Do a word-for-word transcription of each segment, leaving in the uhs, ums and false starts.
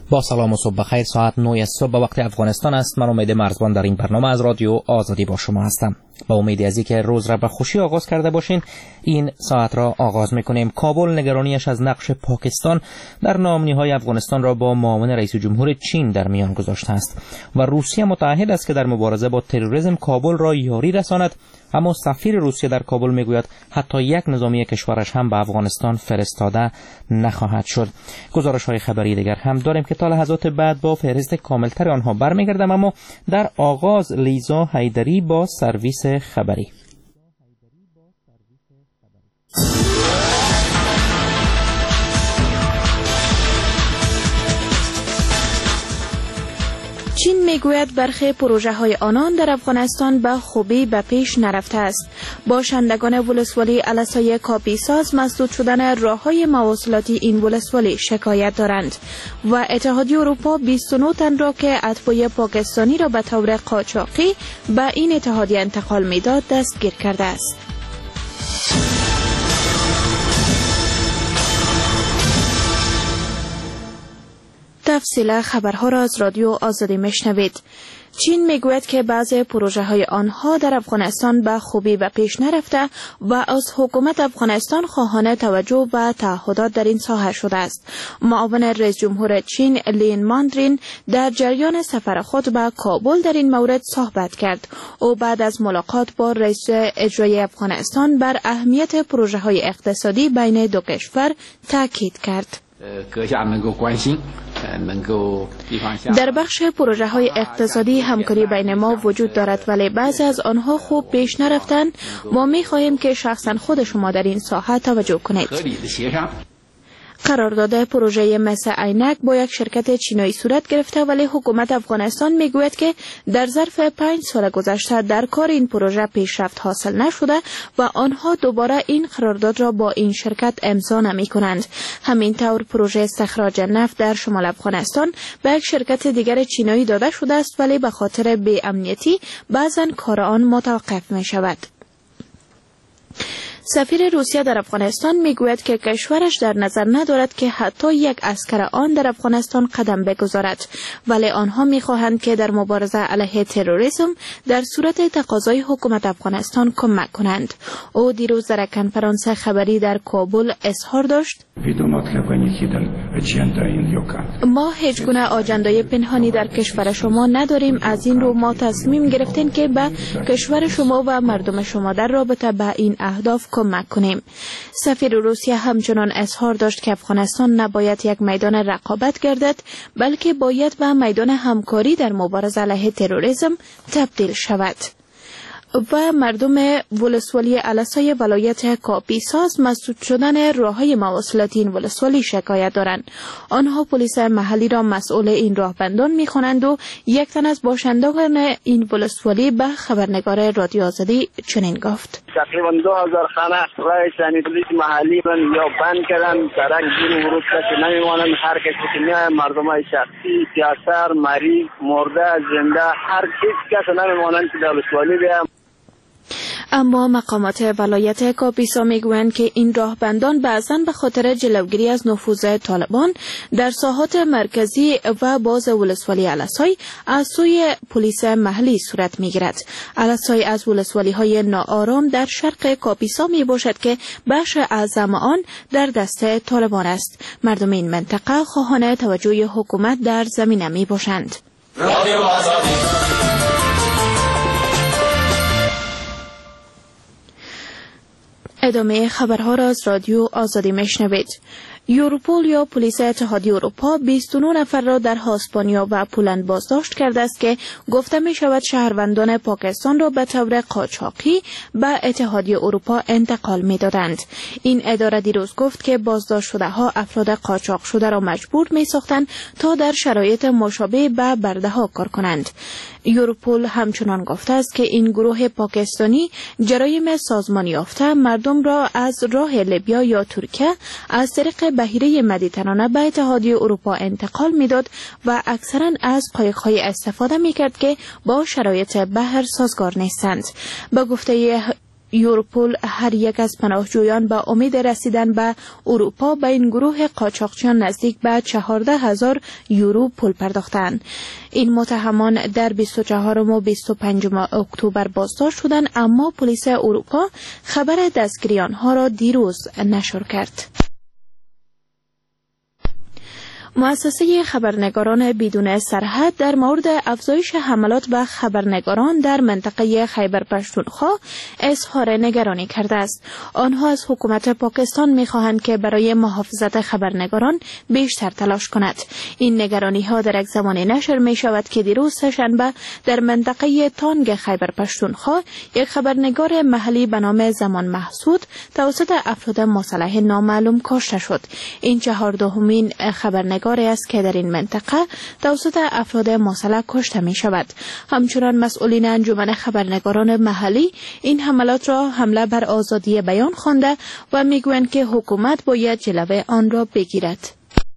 با سلام و صبح بخیر. ساعت نه صبح به وقت افغانستان است. من امید مرزبان در این برنامه از رادیو آزادی با شما هستم. با امید از اینکه روز را به خوشی آغاز کرده باشین، این ساعت را آغاز میکنیم. کابل نگرانیش از نقش پاکستان در نامنی‌های افغانستان را با معاون رئیس جمهور چین در میان گذاشته است و روسیه متعهد است که در مبارزه با تروریسم کابل را یاری رساند. اما سفیر روسیه در کابل میگوید حتی یک نظامی کشورش هم به افغانستان فرستاده نخواهد شد. گزارش‌های خبری دیگر هم داریم که تا لحظات بعد با فهرست کاملتر آنها برمیگردم، اما در آغاز لیزا حیدری با سرویس خبری. چین میگوید برخی پروژه های آنان در افغانستان به خوبی به پیش نرفته است. باشندگان ولسوالی علاسای کاپیساز مسدود شدن راههای مواصلاتی این ولسوالی شکایت دارند و اتحادیه اروپا بیست و نه تن را که اتباع پاکستانی را به طور قاچاقی به این اتحادیه انتقال میداد دستگیر کرده است. تفصیل خبرها را از رادیو آزادی میشنوید. چین میگوید که بعضی پروژه های آنها در افغانستان به خوبی به پیش نرفته و از حکومت افغانستان خواهان توجه و تعهدات در این ساحه شده است. معاون رئیس جمهور چین لین ماندرین در جریان سفر خود به کابل در این مورد صحبت کرد. او بعد از ملاقات با رئیس اجرایی افغانستان بر اهمیت پروژه های اقتصادی بین دو کشور تاکید کرد. در بخش پروژه های اقتصادی همکاری بین ما وجود دارد، ولی بعضی از آنها خوب پیش نرفتند. ما می خواهیم که شخصا خود شما در این ساحه توجه کنید. قرارداد پروژه مثل عینک با یک شرکت چینایی صورت گرفته، ولی حکومت افغانستان میگوید که در ظرف پنج سال گذشته در کار این پروژه پیشرفت حاصل نشده و آنها دوباره این قرارداد را با این شرکت امضا نمی کنند. همینطور پروژه استخراج نفت در شمال افغانستان به یک شرکت دیگر چینایی داده شده است، ولی به خاطر بی‌امنیتی بعضا کار آن متوقف می شود. سفیر روسیه در افغانستان میگوید که کشورش در نظر ندارد که حتی یک عسکر آن در افغانستان قدم بگذارد، ولی آنها میخواهند که در مبارزه علیه تروریسم در صورت تقاضای حکومت افغانستان کمک کنند. او دیروز در کنفرانس خبری در کابل اظهار داشت: ما هیچ گونه آجندای پنهانی در کشور شما نداریم. از این رو ما تصمیم گرفتیم که به کشور شما و مردم شما در رابطه با این اهداف کمک کنیم. سفیر روسیه همچنان اظهار داشت که افغانستان نباید یک میدان رقابت گردد، بلکه باید به میدان همکاری در مبارزه علیه تروریسم تبدیل شود. و مردم ولسوالی علاسای ولایت کاپیساز مسدود شدن راههای مواصلاتی این ولسوالی شکایت دارند. آنها پلیس محلی را مسئول این راهبندان می‌خوانند و یک تن از باشندگان این ولسوالی به خبرنگار رادیو آزادی چنین گفت: تقریبا دو هزار خانه راه ثانی پلیس محلی من یا بند کردن، سرک گیر ورود کسی نمیمانند. هر کسی که میاد مردمای شخصی، سیاسر، مریض، مرده، زنده، هر کس کس نمیمانند که در ولسوالی بیام. اما مقامات ولایت کاپیسا میگویند که این راهبندان بعضاً به خاطر جلوگیری از نفوذ طالبان در ساحات مرکزی و باز ولسوالی علاسای از سوی پلیس محلی صورت میگیرد. علاسای از ولسوالی های ناآرام در شرق کاپیسا می باشد که بخش اعظم آن در دست طالبان است. مردم این منطقه خواهان توجه حکومت در زمینه می باشند. رادیو آزادی. ادامه خبرها را از رادیو آزادی میشنوید. یوروپول یا پلیس اتحادیه اروپا بیست و نه نفر را در اسپانیا و پولند بازداشت کرده است که گفته می شود شهروندان پاکستان را به طور قاچاقی به اتحادیه اروپا انتقال می دادند. این اداره دیروز گفت که بازداشت شده ها افراد قاچاق شده را مجبور می ساختند تا در شرایط مشابه به برده ها کار کنند. یوروپول همچنان گفته است که این گروه پاکستانی جرایم سازمان یافته مردم را از راه لیبیا یا ترکیه از طریق بحیره مدیترانه به اتحادیه اروپا انتقال میداد و اکثرا از قایق‌های استفاده میکرد که با شرایط بحر سازگار نیستند. به گفته یوروپول هر یک از پناهجویان با امید رسیدن به اروپا به این گروه قاچاقچیان نزدیک به چهارده هزار یورو پول پرداختند. این متهمان در بیست و چهارم و بیست و پنجم اکتبر بازداشت شدند، اما پلیس اروپا خبر دستگیری آنها را دیروز نشر کرد. مؤسسه خبرنگاران بدون سرحد در مورد افزایش حملات به خبرنگاران در منطقه خیبر پختونخوا اظهار نگرانی کرده است. آنها از حکومت پاکستان می‌خواهند که برای محافظت خبرنگاران بیشتر تلاش کند. این نگرانی‌ها در یک زمانی نشر می‌شود که دیروز سه‌شنبه در منطقه تانگ خیبر پختونخوا یک خبرنگار محلی به نام زمان محسود توسط افراد مسلح نامعلوم کشته شد. این چهاردهمین خبرنگار است که در این منطقه توسط افراد مسلح کشته می شود. همچنان مسئولین انجمن خبرنگاران محلی این حملات را حمله بر آزادی بیان خوانده و می گویند که حکومت باید جلوه آن را بگیرد.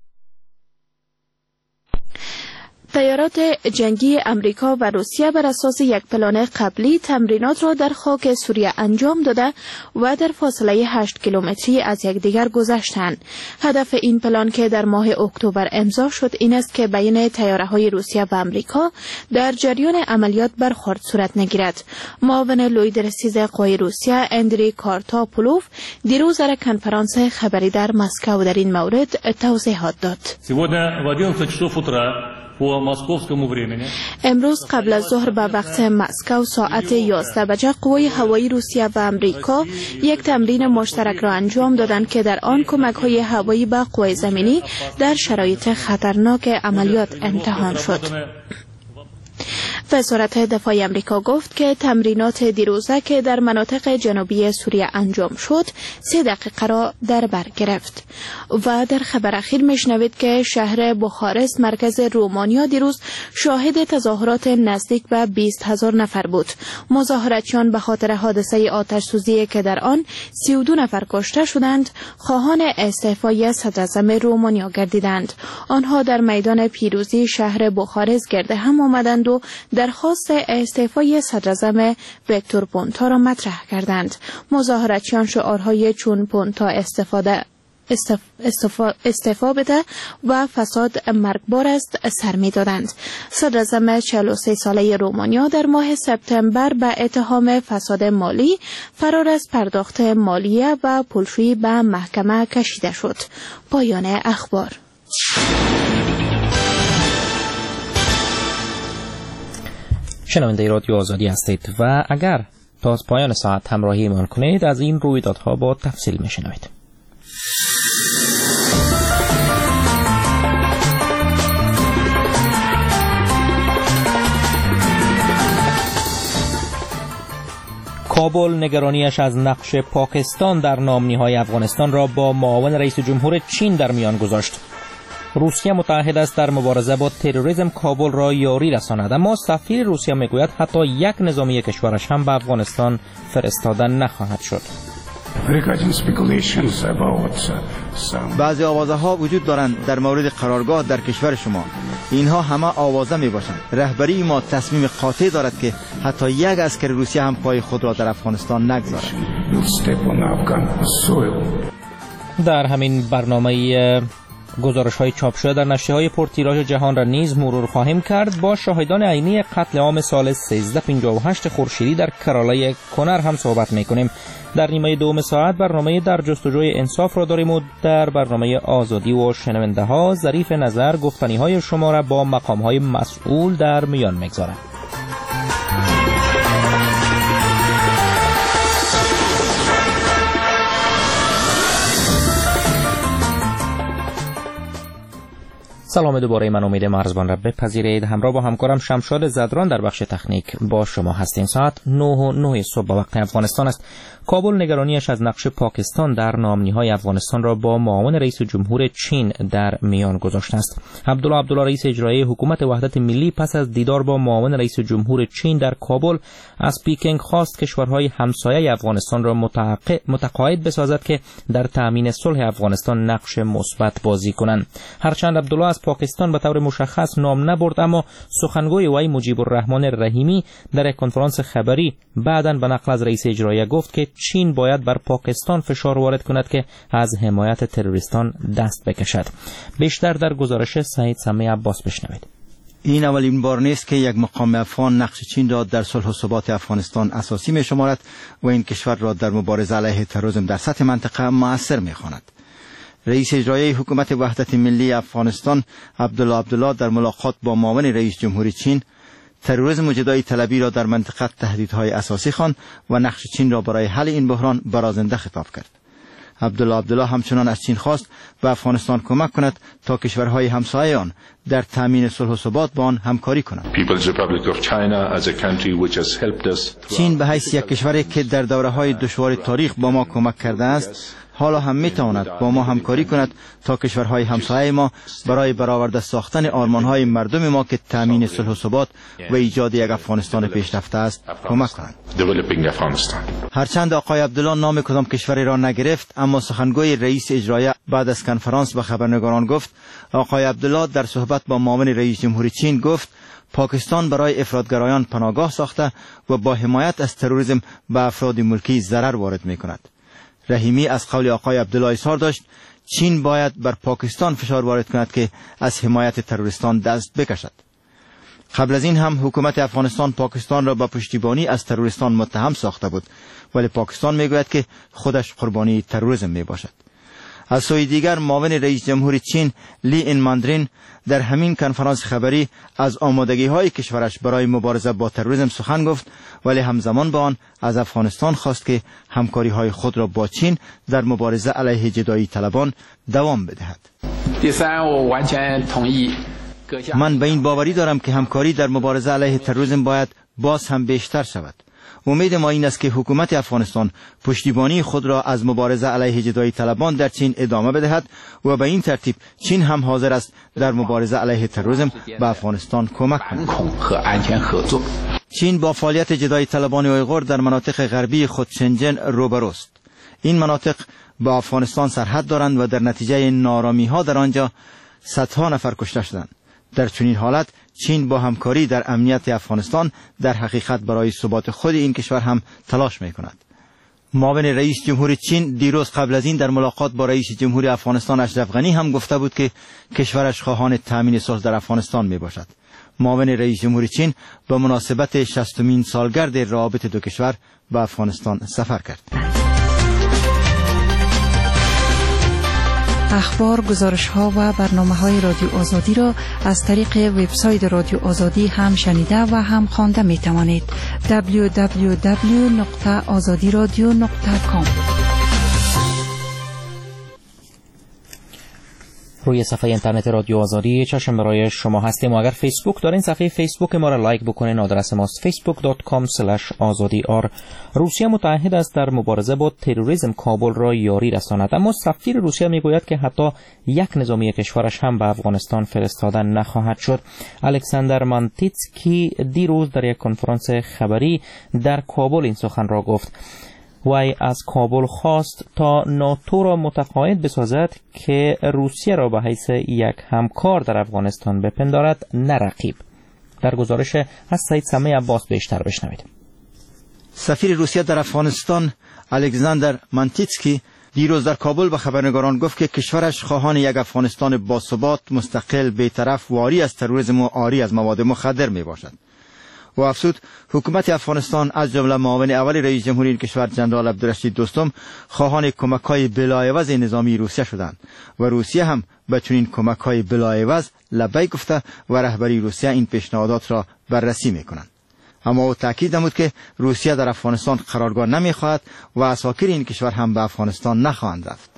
تیارات جنگی امریکا و روسیه بر اساس یک پلان قبلی تمرینات را در خاک سوریه انجام داده و در فاصله هشت کیلومتری از یکدیگر گذشتند. هدف این پلان که در ماه اکتبر امضا شد این است که بین تیاره‌های روسیه و امریکا در جریان عملیات برخورد صورت نگیرد. معاون لوی درسیز قوای روسیه اندری کارتاپولوف دیروز در کنفرانس خبری در مسکو در این مورد توضیحات داد. امروز قبل از ظهر به وقت مسکو ساعت یازده بجه قوای هوایی روسیه و امریکا یک تمرین مشترک را انجام دادند که در آن کمک‌های هوایی به قوای زمینی در شرایط خطرناک عملیات امتحان شد. وزارت دفاع امریکا گفت که تمرینات دیروزه که در مناطق جنوبی سوریه انجام شد سه دقیقه را در بر گرفت. و در خبر اخیر میشنوید که شهر بخارست مرکز رومانیا دیروز شاهد تظاهرات نزدیک به بیست هزار نفر بود. مظاهراتچیان به خاطر حادثه آتش سوزی که در آن سی و دو نفر کشته شدند خواهان استعفای صدراعظم رومانیا گردیدند. آنها در میدان پیروزی شهر بخارست گرد هم آمدند و درخواست استعفای صدراعظم ویکتور پونتا را مطرح کردند. مظاهراتچیان شعارهای چون پونتا استفاده استفا استعفا بده و فساد مرگبار است سر می دادند. صدراعظم چهل و سه ساله رومانیا در ماه سپتامبر به اتهام فساد مالی، فرار از پرداخت مالیه و پولشویی به محکمه کشیده شد. پایان اخبار. شنونده رادیو آزادی هستید و اگر تا پایان ساعت همراهی ایمان کنید از این رویدادها با تفصیل میشنوید. کابل نگرانیش از نقش پاکستان در نامنی‌های افغانستان را با معاون رئیس جمهور چین در میان گذاشت. روسیه متعهد است در مبارزه با تروریسم کابل را یاری رساند، اما سفیر روسیه میگوید حتی یک نظامی کشورش هم به افغانستان فرستاده نخواهد شد. بعضی آوازه ها وجود دارند در مورد قرارگاه در کشور شما. اینها همه آوازه می باشند. رهبری ما تصمیم قاطع دارد که حتی یک عسکر روسیه هم پای خود را در افغانستان نگذارد. در همین برنامه گزارش های چاپ شده در نشریه های پرتیراژ جهان را نیز مرور خواهیم کرد. با شاهدان عینی قتل عام سال سیزده پنجاه و هشت خورشیدی در کرالای کنر هم صحبت میکنیم. در نیمه دوم ساعت برنامه در جستجوی انصاف را داریم و در برنامه آزادی و شنونده ها ظریف نظر گفتنی های شما را با مقام های مسئول در میان میگذارم. سلام دوباره، من امید مرزبان را بپذیرید. همراه با همکارم شمشاد زدران در بخش تکنیک با شما هستیم. ساعت نه و نه صبح با وقت افغانستان است. کابل نگرانیش از نقش پاکستان در نامنی‌های افغانستان را با معاون رئیس جمهور چین در میان گذاشته است. عبدالله عبدالله رئیس اجرایی حکومت وحدت ملی پس از دیدار با معاون رئیس جمهور چین در کابل از پیکنگ خواست کشورهای همسایه افغانستان را متقاعد بسازد که در تامین صلح افغانستان نقش مثبت بازی کنند. هرچند عبدالله از از پاکستان به طور مشخص نام نبرد، اما سخنگوی وی مجیب الرحمن رحیمی در یک کنفرانس خبری بعداً به نقل از رئیس اجرایی گفت که چین باید بر پاکستان فشار وارد کند که از حمایت تروریستان دست بکشد. بیشتر در گزارش سعید سمی عباس بشنوید. این اولین بار نیست که یک مقام افغان نقش چین را در صلح و ثبات افغانستان اساسی می شمارد و این کشور را در مبارزه علیه تروریسم در سطح منطقه مؤثر می خواند. رئیس اجرایی حکومت وحدت ملی افغانستان عبدالله عبدالله در ملاقات با معاون رئیس جمهور چین تروریسم و جدایی طلبی را در منطقه تهدیدهای اساسی خواند و نقش چین را برای حل این بحران برازنده خطاب کرد. عبدالله عبدالله همچنان از چین خواست به افغانستان کمک کند تا کشورهای همسایه آن در تامین صلح و ثبات با آن همکاری کنند. چین به حیث یک کشوری که در دوره‌های دشوار تاریخ با ما کمک کرده است، حالا هم میتواند با ما همکاری کند تا کشورهای همسایه ما برای برآورده ساختن آرمانهای مردم ما که تامین صلح و ثبات و ایجاد یک افغانستان پیشرفته است کمک کنند. هرچند آقای عبدالله نام کدام کشوری را نگرفت، اما سخنگوی رئیس اجرایی بعد از کنفرانس به خبرنگاران گفت آقای عبدالله در صحبت با معاون رئیس جمهور چین گفت پاکستان برای افراطگرایان پناهگاه ساخته و با حمایت از تروریسم به افراد ملکی ضرر وارد می‌کند. رحیمی از قول آقای عبدالله اظهار داشت چین باید بر پاکستان فشار وارد کند که از حمایت تروریستان دست بکشد. قبل از این هم حکومت افغانستان پاکستان را به پشتیبانی از تروریستان متهم ساخته بود، ولی پاکستان میگوید که خودش قربانی تروریسم می باشد. از سوی دیگر معاون رئیس جمهور چین لی این ماندرین در همین کنفرانس خبری از آمادگی های کشورش برای مبارزه با تروریسم سخن گفت، ولی همزمان با آن از افغانستان خواست که همکاری های خود را با چین در مبارزه علیه جدایی طلبان دوام بدهد. من به این باوری دارم که همکاری در مبارزه علیه تروریسم باید باز هم بیشتر شود. امید ما این است که حکومت افغانستان پشتیبانی خود را از مبارزه علیه جدایی طلبان در چین ادامه بدهد و به این ترتیب چین هم حاضر است در مبارزه علیه تروریسم به افغانستان کمک کند. چین با فعالیت جدایی طلبان اویغور در مناطق غربی خود شنجن روبروست. این مناطق با افغانستان سرحد دارند و در نتیجه نارامی ها در آنجا صدها نفر کشته شدند. در چنین حالت چین با همکاری در امنیت افغانستان در حقیقت برای ثبات خود این کشور هم تلاش می کند. معاون رئیس جمهور چین دیروز قبل از این در ملاقات با رئیس جمهور افغانستان اشرف غنی هم گفته بود که کشورش خواهان تامین صلح در افغانستان می باشد. معاون رئیس جمهور چین به مناسبت شصتمین سالگرد روابط دو کشور به افغانستان سفر کرد. اخبار، گزارش‌ها و برنامه‌های رادیو آزادی را از طریق وبسایت رادیو آزادی هم شنیده و هم خوانده می‌توانید. دبلیو دبلیو دبلیو نقطه آزادی رادیو نقطه کام. روی صفحه اینترنت رادیو آزادی چشم برای شما هستیم و اگر فیسبوک دارین صفحه فیسبوک ما را لایک بکنین. آدرس ماست فیسبوک دات کام اسلش آزادی آر. روسیه متعهد است در مبارزه با تروریسم کابل را یاری رساند، اما سفیر روسیه میگوید که حتی یک نظامی کشورش هم به افغانستان فرستاده نخواهد شد. الکساندر مانتیتسکی دیروز در یک کنفرانس خبری در کابل این سخن را گفت. وی از کابل خواست تا ناتو را متقاعد بسازد که روسیه را به حیث یک همکار در افغانستان بپندارد، نه رقیب. در گزارش از سعید سمی عباس بیشتر بشنوید. سفیر روسیه در افغانستان الکساندر مانتیتسکی دیروز در کابل به خبرنگاران گفت که کشورش خواهان یک افغانستان باثبات، مستقل، بی‌طرف، واری از تروریسم و عاری از مواد مخدر می باشد. و افزود حکومت افغانستان از جمله معاون اول رئیس جمهوری این کشور جنرال عبدالرشید دوستم خواهان کمک‌های بلاعوض نظامی روسیه شدند و روسیه هم به چنین کمک‌های بلاعوض لبیک گفته و رهبری روسیه این پیشنهادات را بررسی می‌کنند. اما او تاکید نمود که روسیه در افغانستان قرارگاه نمی‌خواهد و اساکر این کشور هم به افغانستان نخواهند رفت.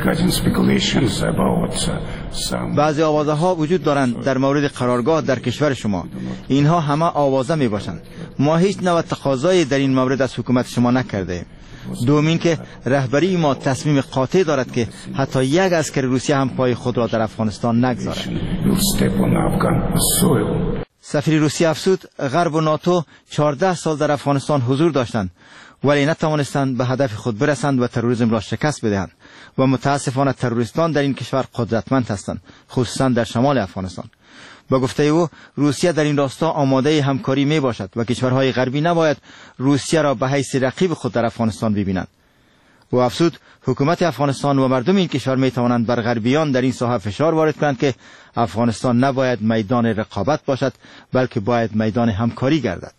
بعضی آوازه ها وجود دارند در مورد قرارگاه در کشور شما. اینها همه آوازه می باشند. ما هیچ نوع تقاضایی در این مورد از حکومت شما نکرده ایم. دومین که رهبری ما تصمیم قاطع دارد که حتی یک عسکر روسیه هم پای خود را در افغانستان نگذارد. سفیر روسیه افزود غرب و ناتو چهارده سال در افغانستان حضور داشتند ولی نتوانستند به هدف خود برسند و تروریسم را شکست بدهند و متاسفانه تروریستان در این کشور قدرتمند هستند، خصوصا در شمال افغانستان. با گفته او روسیه در این راستا آماده همکاری می باشد و کشورهای غربی نباید روسیه را به حیث رقیب خود در افغانستان ببینند. و افزود حکومت افغانستان و مردم این کشور می توانند بر غربیان در این ساحه فشار وارد کنند که افغانستان نباید میدان رقابت باشد بلکه باید میدان همکاری گردد.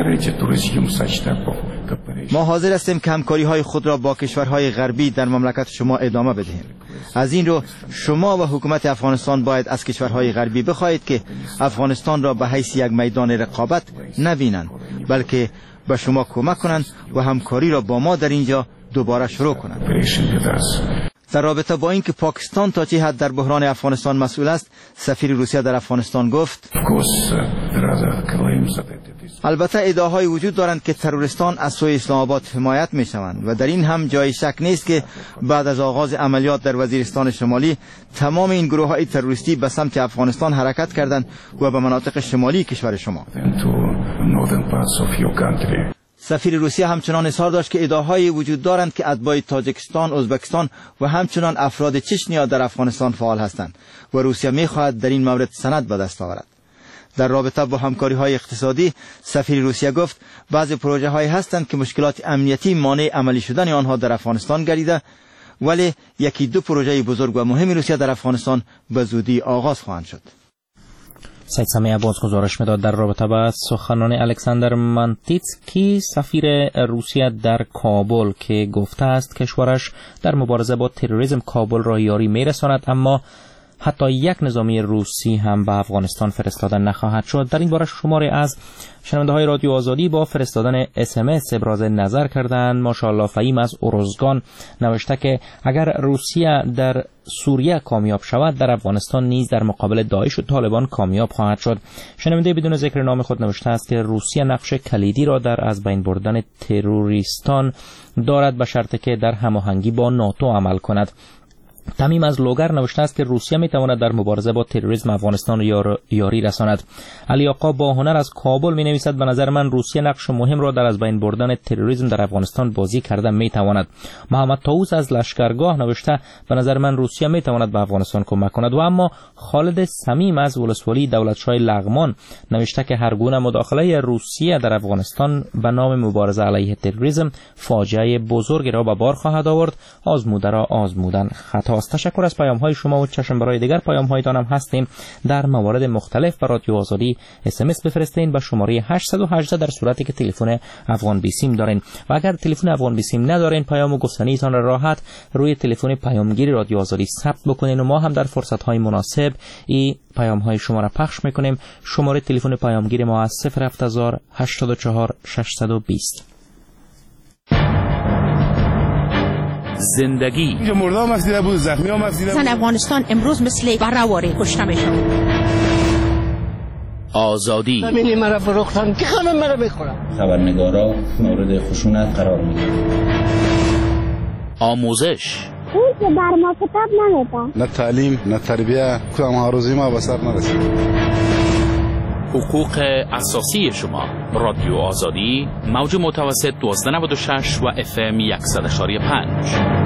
ما حاضر هستیم که همکاری های خود را با کشورهای غربی در مملکت شما ادامه بدهیم. از این رو شما و حکومت افغانستان باید از کشورهای غربی بخواهید که افغانستان را به حیث یک میدان رقابت نبینند بلکه به شما کمک کنند و همکاری را با ما در اینجا دوباره شروع کنند. در رابطه با اینکه پاکستان تا چه حد در بحران افغانستان مسئول است، سفیر روسیه در افغانستان گفت البته ادعاهای وجود دارند که تروریستان از سوی اسلام آباد حمایت می شوند و در این هم جای شک نیست که بعد از آغاز عملیات در وزیرستان شمالی تمام این گروه های تروریستی به سمت افغانستان حرکت کردند و به مناطق شمالی کشور شما. سفیر روسیه همچنان اظهار داشت که ادعاهای وجود دارند که اتباع تاجیکستان، ازبکستان و همچنان افراد چچنیا در افغانستان فعال هستند و روسیه می‌خواهد در این مورد سند به دست آورد. در رابطه با همکاری‌های اقتصادی، سفیر روسیه گفت بعضی پروژه‌هایی هستند که مشکلات امنیتی مانع عملی شدن آنها در افغانستان گردیده، ولی یکی دو پروژه بزرگ و مهم روسیه در افغانستان به زودی آغاز خواهند شد. سید سمیع باز گزارش میداد در رابطه با سخنان الکساندر مانتیتسکی سفیر روسیه در کابل که گفته است کشورش در مبارزه با تروریسم کابل را یاری میرساند، اما حتی یک نظامی روسی هم به افغانستان فرستاده نخواهد شد. در این باره شماری از شنونده های رادیو آزادی با فرستادن اس ام اس ابراز نظر کردند. ماشاءالله فهیم از ارزگان نوشته که اگر روسیه در سوریه کامیاب شود، در افغانستان نیز در مقابل داعش و طالبان کامیاب خواهد شد. شنونده بدون ذکر نام خود نوشته است که روسیه نقش کلیدی را در از بین بردن تروریستان دارد به شرطی که در هماهنگی با ناتو عمل کند. تمیم از لوگر نوشته است که روسیه می تواند در مبارزه با تروریسم افغانستان را یاری رساند. علی آقا با هنر از کابل می نویسد به نظر من روسیه نقش مهم را در از بین بردن تروریسم در افغانستان بازی کرده می تواند. محمد طاووس از لشکرگاه نوشته به نظر من روسیه می تواند به افغانستان کمک کند. و اما خالد صمیم از ولسوالی دولتشاه لغمان نوشته که هر گونه مداخله روسیه در افغانستان به نام مبارزه علیه تروریسم فاجعه بزرگی را به بار خواهد آورد. آزموده را آزمودن خطا. تشکر از پیام های شما و چشم برای دیگر پیام هایتان هم هستیم. در موارد مختلف برای رادیو آزادی اس ام اس بفرستین به شماره هشت یک هشت در صورتی که تلفن افغان بیسیم دارین و اگر تلفن افغان بیسیم ندارین پیام و گفتنیتان را راحت روی تلفن پیامگیر رادیو آزادی ثبت بکنین و ما هم در فرصت های مناسب این پیام های شما را پخش میکنیم. شماره تلفن پیامگیر ما از صفر هفت هزار هشتاد و چهار ششصد و بیست. زندگی اینجا مرده هم افزیده بود، زخمی هم افزیده بود. زن افغانستان امروز مثل برهواری کشته میشن. آزادی ببینی مرا فروختن که خانم مرا بخورم. خبرنگارا مورد خشونت قرار میدن. آموزش اون که بر ما کتاب نمیدن. نه تعلیم نه تربیه کدام ها روزی ما به سر نرسید. حقوق اساسی شما. رادیو آزادی موج متوسط دوازده نود و شش و اف ام صد و پنج.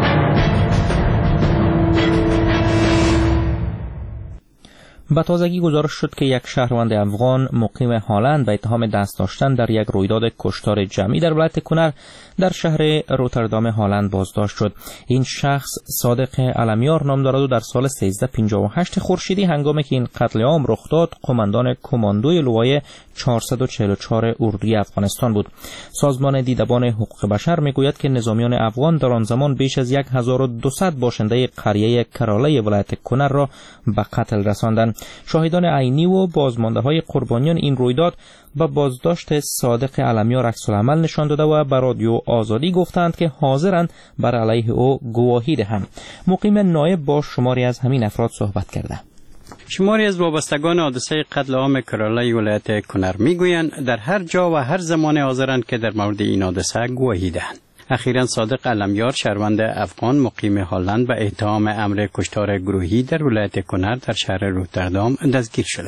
به تازگی گزارش شد که یک شهروند افغان مقیم هلند به اتهام دست داشتن در یک رویداد کشتار جمعی در ولایت کنر در شهر روتردام هلند بازداشت شد. این شخص صادق علمیار نام دارد و در سال سیزده پنجاه و هشت خورشیدی هنگامی که این قتل عام رخ داد قماندان کماندوی لوای چهارصد و چهل و چهار اردوی افغانستان بود. سازمان دیدبان حقوق بشر میگوید که نظامیان افغان در آن زمان بیش از هزار و دویست باشنده قریه کراله ولایت کنر را به قتل رساندند. شاهدان عینی و بازمانده‌های قربانیان این رویداد با بازداشت صادق علمیار عکس‌العمل نشان داده و به رادیو آزادی گفتند که حاضرند بر علیه او گواهی دهند. مقیم نایب با شماری از همین افراد صحبت کرده. شماری از وابستگان حادثه قتل عام کراله ولایت کنر میگویند در هر جا و هر زمان حاضرند که در مورد این حادثه گواهی دهند. اخیراً صادق علمیار شهروند افغان مقیم هلند به اتهام امر کشتار گروهی در ولایت کنر در شهر روتردام دستگیر شده است.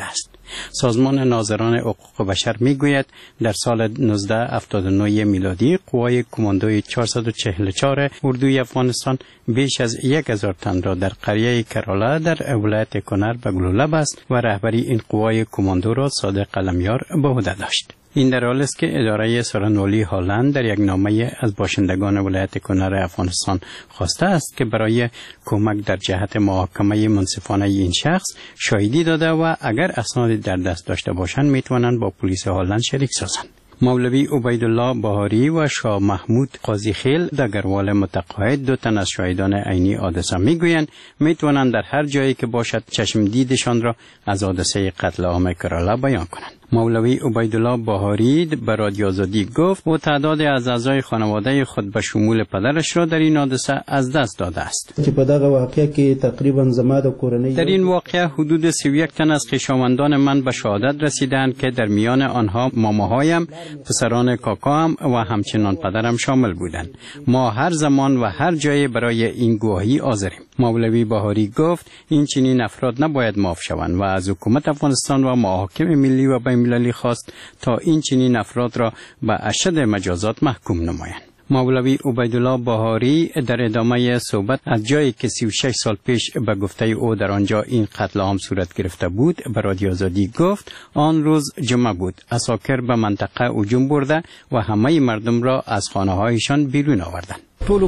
سازمان ناظران حقوق بشر میگوید در سال نوزده هفتاد و نه میلادی قوای کماندوی چهارصد و چهل و چهار اردوی افغانستان بیش از یک هزار تن را در قریه کرالا در ولایت کنر به گلوله بست و رهبری این قوای کماندو را صادق علمیار به عهده داشت. این در حالی است که اداره سخنوری هلند در یک نامه از باشندگان ولایت کنر افغانستان خواسته است که برای کمک در جهت محاکمه منصفانه این شخص شاهدی داده و اگر اسنادی در دست داشته باشند میتوانند با پلیس هلند شریک سازند. مولوی عبیدالله بهاری و شاه محمود قاضی خیل دگروال متقاعد دو تن از شاهدان عینی حادثه میگویند میتوانند در هر جایی که باشد چشم دیدشان را از حادثه قتل عام کرالا بیان کنند. مولوی عبیدالله بهاری به رادیو آزادی گفت و تعداد از اعضای خانواده خود به شمول پدرش را در این حادثه از دست داده است. چې په دغه واقعه کې تقریبا زما د کورنۍ در این واقعه حدود سی و یک تن از خویشاوندان من به شهادت رسیدند که در میان آنها ماماهایم، پسران کاکاام و همچنان پدرم شامل بودند. ما هر زمان و هر جای برای این گواهی حاضریم. مولوی بهاری گفت این چنین افراد نباید معاف شوند و از حکومت افغانستان و محاکم ملی و بین‌المللی خواست تا این چنین افراد را به اشد مجازات محکوم نمایند. مولوی عبیدالله بهاری در ادامه صحبت از جایی که سی و شش سال پیش به گفته او در آنجا این قتل عام صورت گرفته بود به رادیو آزادی گفت آن روز جمعه بود. عساکر به منطقه هجوم برده و همه مردم را از خانه‌هایشان بیرون آوردند.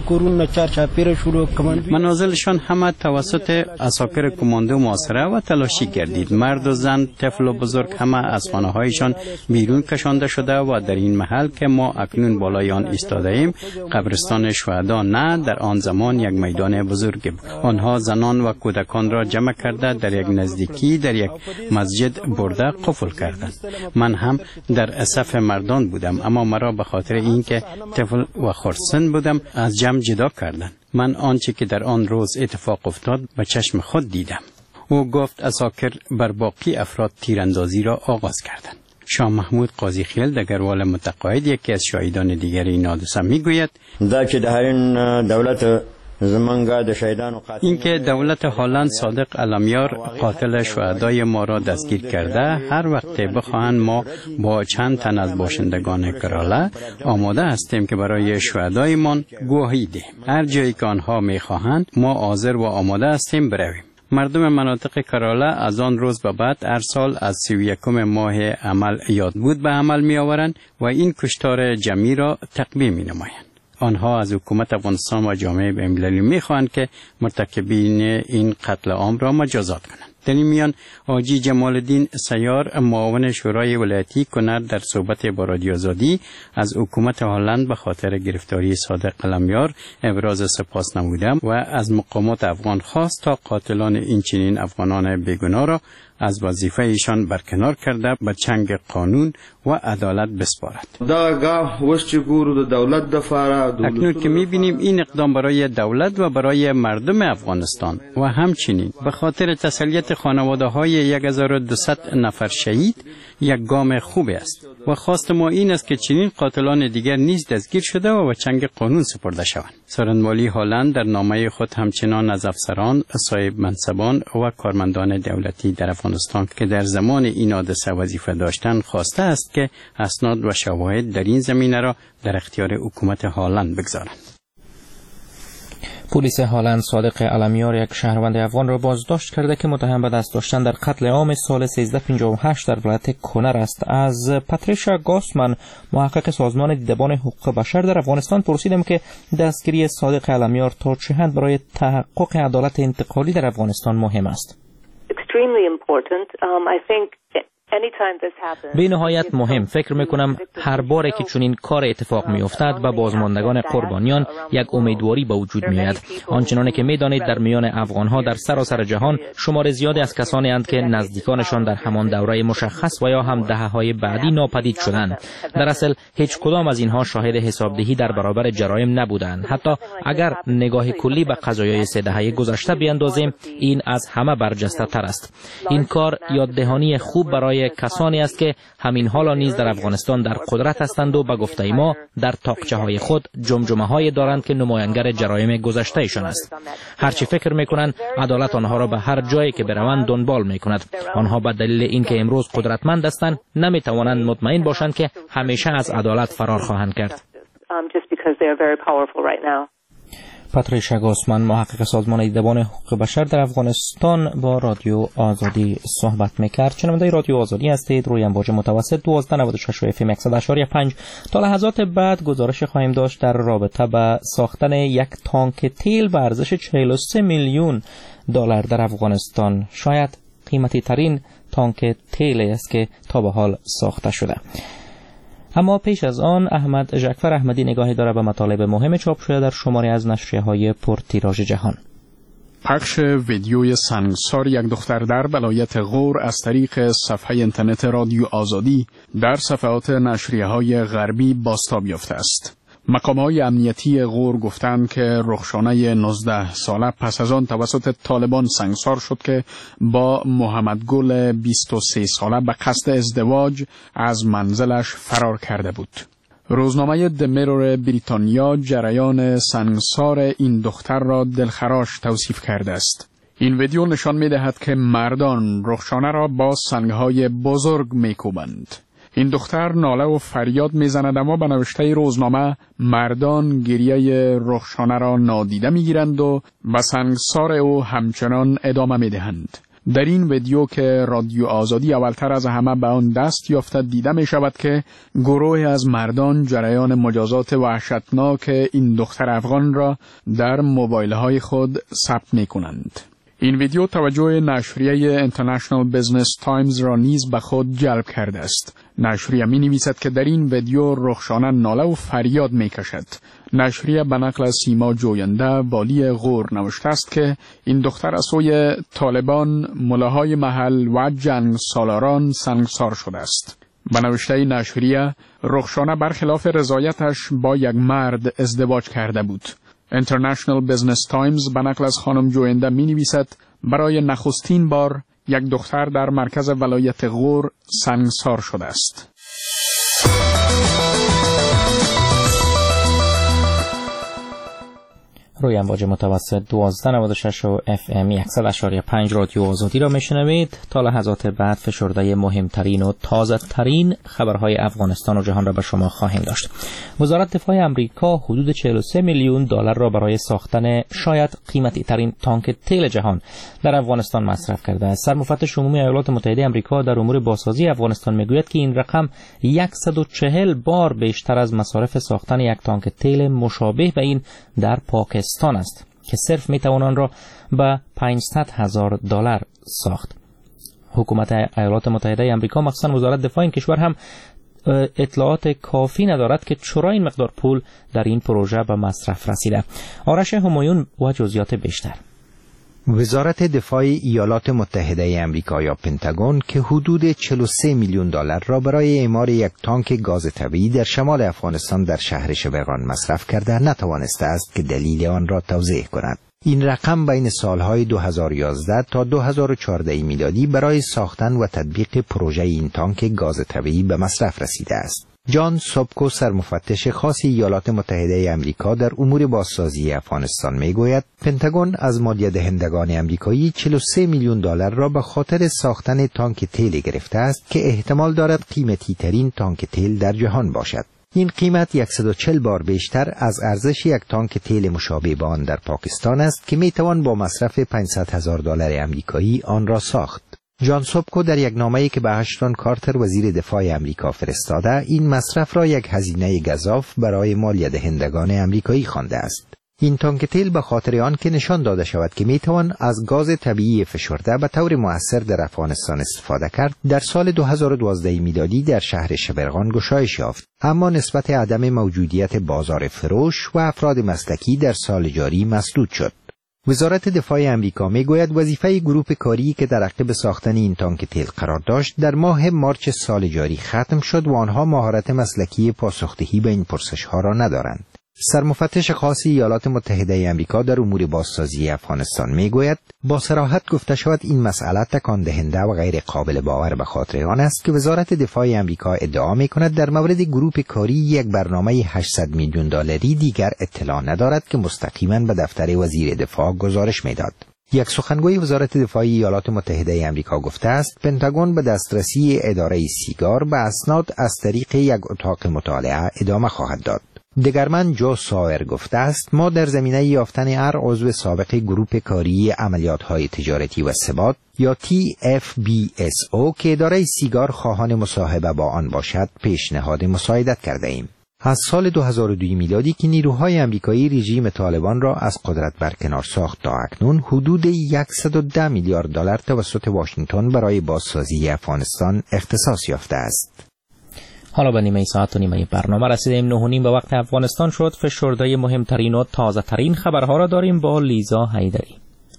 منازلشان همه توسط عساکر کماندو محاصره و تلاشی گردید. مرد و زن، طفل و بزرگ همه از خانه‌هایشان بیرون کشانده شده و در این محل که ما اکنون بالای آن ایستاده ایم قبرستان شهدا نه، در آن زمان یک میدان بزرگ بود. آنها زنان و کودکان را جمع کرده در یک نزدیکی در یک مسجد برده قفل کردند. من هم در صف مردان بودم اما مرا به خاطر اینکه طفل و خردسن بودم از جمع جدا کردند. من آنچه که در آن روز اتفاق افتاد به چشم خود دیدم. او گفت عساکر بر باقی افراد تیراندازی را آغاز کردند. شاه محمود قاضی خیل دگروال متقاعد یکی از شاهدان دیگر این حادثه میگوید دا چې د هرین دولت این که دولت هلند صادق علمیار قاتل شهدای ما را دستگیر کرده هر وقت بخواهند ما با چند تن از باشندگان کرالا آماده هستیم که برای شهدایمان گواهی دهیم. هر جایی که آنها میخواهند ما حاضر و آماده هستیم برویم. مردم مناطق کرالا از آن روز به بعد هر سال از سی و یکم ماه عمل یاد بود به عمل می آورند و این کشتار جمعی را تقویه می نمایند. آنها از حکومت افغانستان و جامعه بین‌المللی می‌خواهند که مرتکبین این قتل عام را مجازات کنند. در این میان حاجی جمال الدین سیار معاون شورای ولایتی کنر در صحبت با رادیو آزادی از حکومت هلند به خاطر گرفتاری صادق علمیار ابراز سپاس نموده و از مقامات افغان خواست تا قاتلان این چنین افغانان بیگناه را از وظیفه ایشان برکنار کرده به چنگ قانون و عدالت بسپارد. اکنون که می‌بینیم این اقدام برای دولت و برای مردم افغانستان و همچنین به خاطر تسلیت خانواده‌های یک هزار و دویست نفر شهید یک گام خوب است و خواست ما این است که چنین قاتلان دیگر نیز دستگیر شده و به چنگ قانون سپرده شوند. سخنوری هلند در نامه خود همچنان از افسران، صاحب منصبان و کارمندان دولتی در افغانستان که در زمان این حادثه وظیفه داشتند خواسته است که اسناد و شواهد در این زمینه را در اختیار حکومت هلند بگذارند. پلیس هلند صادق علمیار یک شهروند افغان را بازداشت کرده که متهم به دست داشتن در قتل عام سال سیزده پنجاه و هشت در ولایت کنر است. از پاتریشا گاسمن محقق سازمان دیدبان حقوق بشر در افغانستان پرسیدم که دستگیری صادق علمیار تا چه حد برای تحقق عدالت انتقالی در افغانستان مهم است. به نهایت مهم. فکر میکنم هر باره که چنین کار اتفاق میافتد به بازماندگان قربانیان یک امیدواری به وجود میآید. آنچنان که میدانید در میان افغانها در سراسر جهان شمار زیادی از کسانی اند که نزدیکانشان در همان دوره مشخص و یا هم دهه‌های بعدی ناپدید شدند. در اصل هیچ کدام از اینها شاهد حسابدهی در برابر جرایم نبودند. حتی اگر نگاه کلی به قضایای سه دهه گذشته بیاندازیم این از همه برجسته تر است. این کار یاددهانی خوب برای های کسانی است که همین حالا نیز در افغانستان در قدرت هستند و به گفته ما در تاقچه های خود جمجمه های دارند که نماینگر جرایم گذشته ایشان است. هرچی فکر میکنند عدالت آنها را به هر جایی که بروند دنبال میکند. آنها به دلیل اینکه امروز قدرتمند هستند نمیتوانند مطمئن باشند که همیشه از عدالت فرار خواهند کرد. پاتریشا گوسمن، محقق سازمان دیدبان حقوق بشر در افغانستان، با رادیو آزادی صحبت میکرد. شنونده رادیو آزادی هستید. روی امواج متوسط دوازده نود و شش و اف ام صد و شش و پنج. تا لحظات بعد گزارش خواهیم داشت در رابطه با ساختن یک تانک تیل به ارزش چهل و سه میلیون دلار در افغانستان. شاید قیمتی ترین تانک تیل است که تا به حال ساخته شده. اما پیش از آن احمد جعفر احمدی نگاهی داره به مطالب مهم چاپ شده در شماری از نشریه‌های پرتیراژ جهان. پخش ویدیوی سنگسار یک دختر در ولایت غور از طریق صفحه اینترنت رادیو آزادی در صفحات نشریه‌های غربی بازتاب یافته است. مقام‌های امنیتی غور گفتند که رخشانه نوزده ساله پس از آن توسط طالبان سنگسار شد که با محمد گل بیست و سه ساله به قصد ازدواج از منزلش فرار کرده بود. روزنامه دمیرور بریتانیا جریان سنگسار این دختر را دلخراش توصیف کرده است. این ویدیو نشان می‌دهد که مردان رخشانه را با سنگ‌های بزرگ می‌کوبند. این دختر ناله و فریاد میزند، اما به نوشته روزنامه مردان گریه رخشانه را نادیده میگیرند و به سنگسار او همچنان ادامه میدهند. در این ویدیو که رادیو آزادی اولتر از همه به آن دست یافته دیده می شود که گروه از مردان جریان مجازات وحشتناک این دختر افغان را در موبایل های خود ثبت می کنند. این ویدیو توجه نشریه International Business Times را نیز به خود جلب کرده است. نشریه می نویسد که در این ویدیو رخشانه ناله و فریاد می کشد. نشریه به نقل سیما جوینده والی غور نوشته است که این دختر از سوی طالبان، ملاهای محل و جنگ سالاران سنگسار شده است. به نوشته نشریه رخشانه برخلاف رضایتش با یک مرد ازدواج کرده بود. International Business Times به نقل از خانم جوینده می نویسد برای نخستین بار یک دختر در مرکز ولایت غور سنگسار شده است. روی امواج متوسط دوازده نود و شش و اف ام صد و شش و پنج رادیو آزادی را میشنوید. تا لحظات بعد فشرده مهمترین و تازه ترین خبرهای افغانستان و جهان را به شما خواهیم داشت. وزارت دفاع امریکا حدود چهل و سه میلیون دلار را برای ساختن شاید قیمتی ترین تانک تیل جهان در افغانستان مصرف کرده است. سرمفتش عمومی ایالات متحده آمریکا در امور بازسازی افغانستان میگوید که این رقم صد و چهل بار بیشتر از مصارف ساختن یک تانک تیل مشابه به این در پاکستان است که صرف میتوان آن را به پانصد هزار دلار ساخت. حکومت ایالات متحده آمریکا مخصوصا وزارت دفاع این کشور هم اطلاعات کافی ندارد که چرا این مقدار پول در این پروژه به مصرف رسیده. آرش همایون و جزئیات بیشتر. وزارت دفاع ایالات متحده آمریکا یا پنتاگون که حدود چهل و سه میلیون دلار را برای اعمار یک تانک گاز طبیعی در شمال افغانستان در شهر شبرغان مصرف کرده نتوانسته است که دلیل آن را توضیح کند. این رقم بین سالهای دو هزار و یازده تا دو هزار و چهارده میلادی برای ساختن و تطبیق پروژه این تانک گاز طبیعی به مصرف رسیده است. جان سوبکو سرمفتش خاص ایالات متحده آمریکا در امور بازسازی افغانستان میگوید پنتاگون از مالیه دهندگان آمریکایی چهل و سه میلیون دلار را به خاطر ساختن تانک تیل گرفته است که احتمال دارد قیمتی ترین تانک تیل در جهان باشد. این قیمت صد و چهل بار بیشتر از ارزش یک تانک تیل مشابه با آن در پاکستان است که میتوان با مصرف پانصد هزار دلار آمریکایی آن را ساخت. جان سوبکو در یک نامه‌ای که به اشتون کارتر وزیر دفاع آمریکا فرستاده این مصرف را یک هزینه گزاف برای مالیه دهندگان آمریکایی خوانده است. این تانک تیل به خاطر آن که نشان داده شود که میتوان از گاز طبیعی فشرده به طور مؤثر در افغانستان استفاده کرد در سال دو هزار و دوازده میلادی در شهر شبرغان گشایش یافت، اما نسبت عدم موجودیت بازار فروش و افراد مسلکی در سال جاری مسدود شد. وزارت دفاع آمریکا میگوید وظیفه گروه کاری که در عقب ساختن این تانک تیل قرار داشت در ماه مارچ سال جاری ختم شد و آنها مهارت مسلکی پاسخدهی به این پرسش‌ها را ندارند. سرمفتش خاص ایالات متحده آمریکا در امور بازسازی افغانستان میگوید با صراحت گفته شود این مسئله تکان دهنده و غیر قابل باور به خاطر آن است که وزارت دفاع آمریکا ادعا میکند در مورد گروپ کاری یک برنامه هشتصد میلیون دلاری دیگر اطلاع ندارد که مستقیما به دفتر وزیر دفاع گزارش میداد. یک سخنگوی وزارت دفاع ایالات متحده آمریکا گفته است پنتاگون به دسترسی اداره سیگار به اسناد از طریق یک اتاق مطالعه ادامه خواهد داد. دگرمن جو سایر گفته است ما در زمینه یافتن هر عضو سابق گروپ کاری عملیات‌های تجارتی و ثبات یا تی اف بی اس او که اداره سیگار خواهان مصاحبه با آن باشد پیشنهاد مساعدت کرده ایم. از سال دو هزار و دو میلادی که نیروهای آمریکایی رژیم طالبان را از قدرت برکنار ساخت تا اکنون حدود صد و ده میلیارد دلار توسط واشنگتن برای بازسازی افغانستان اختصاص یافته است. حالا به نیمه ساعت و نیمه برنامه رسیدیم. نه و نیم به وقت افغانستان شد. فشرده مهمترین و تازه ترین خبرها را داریم با لیزا حیدری.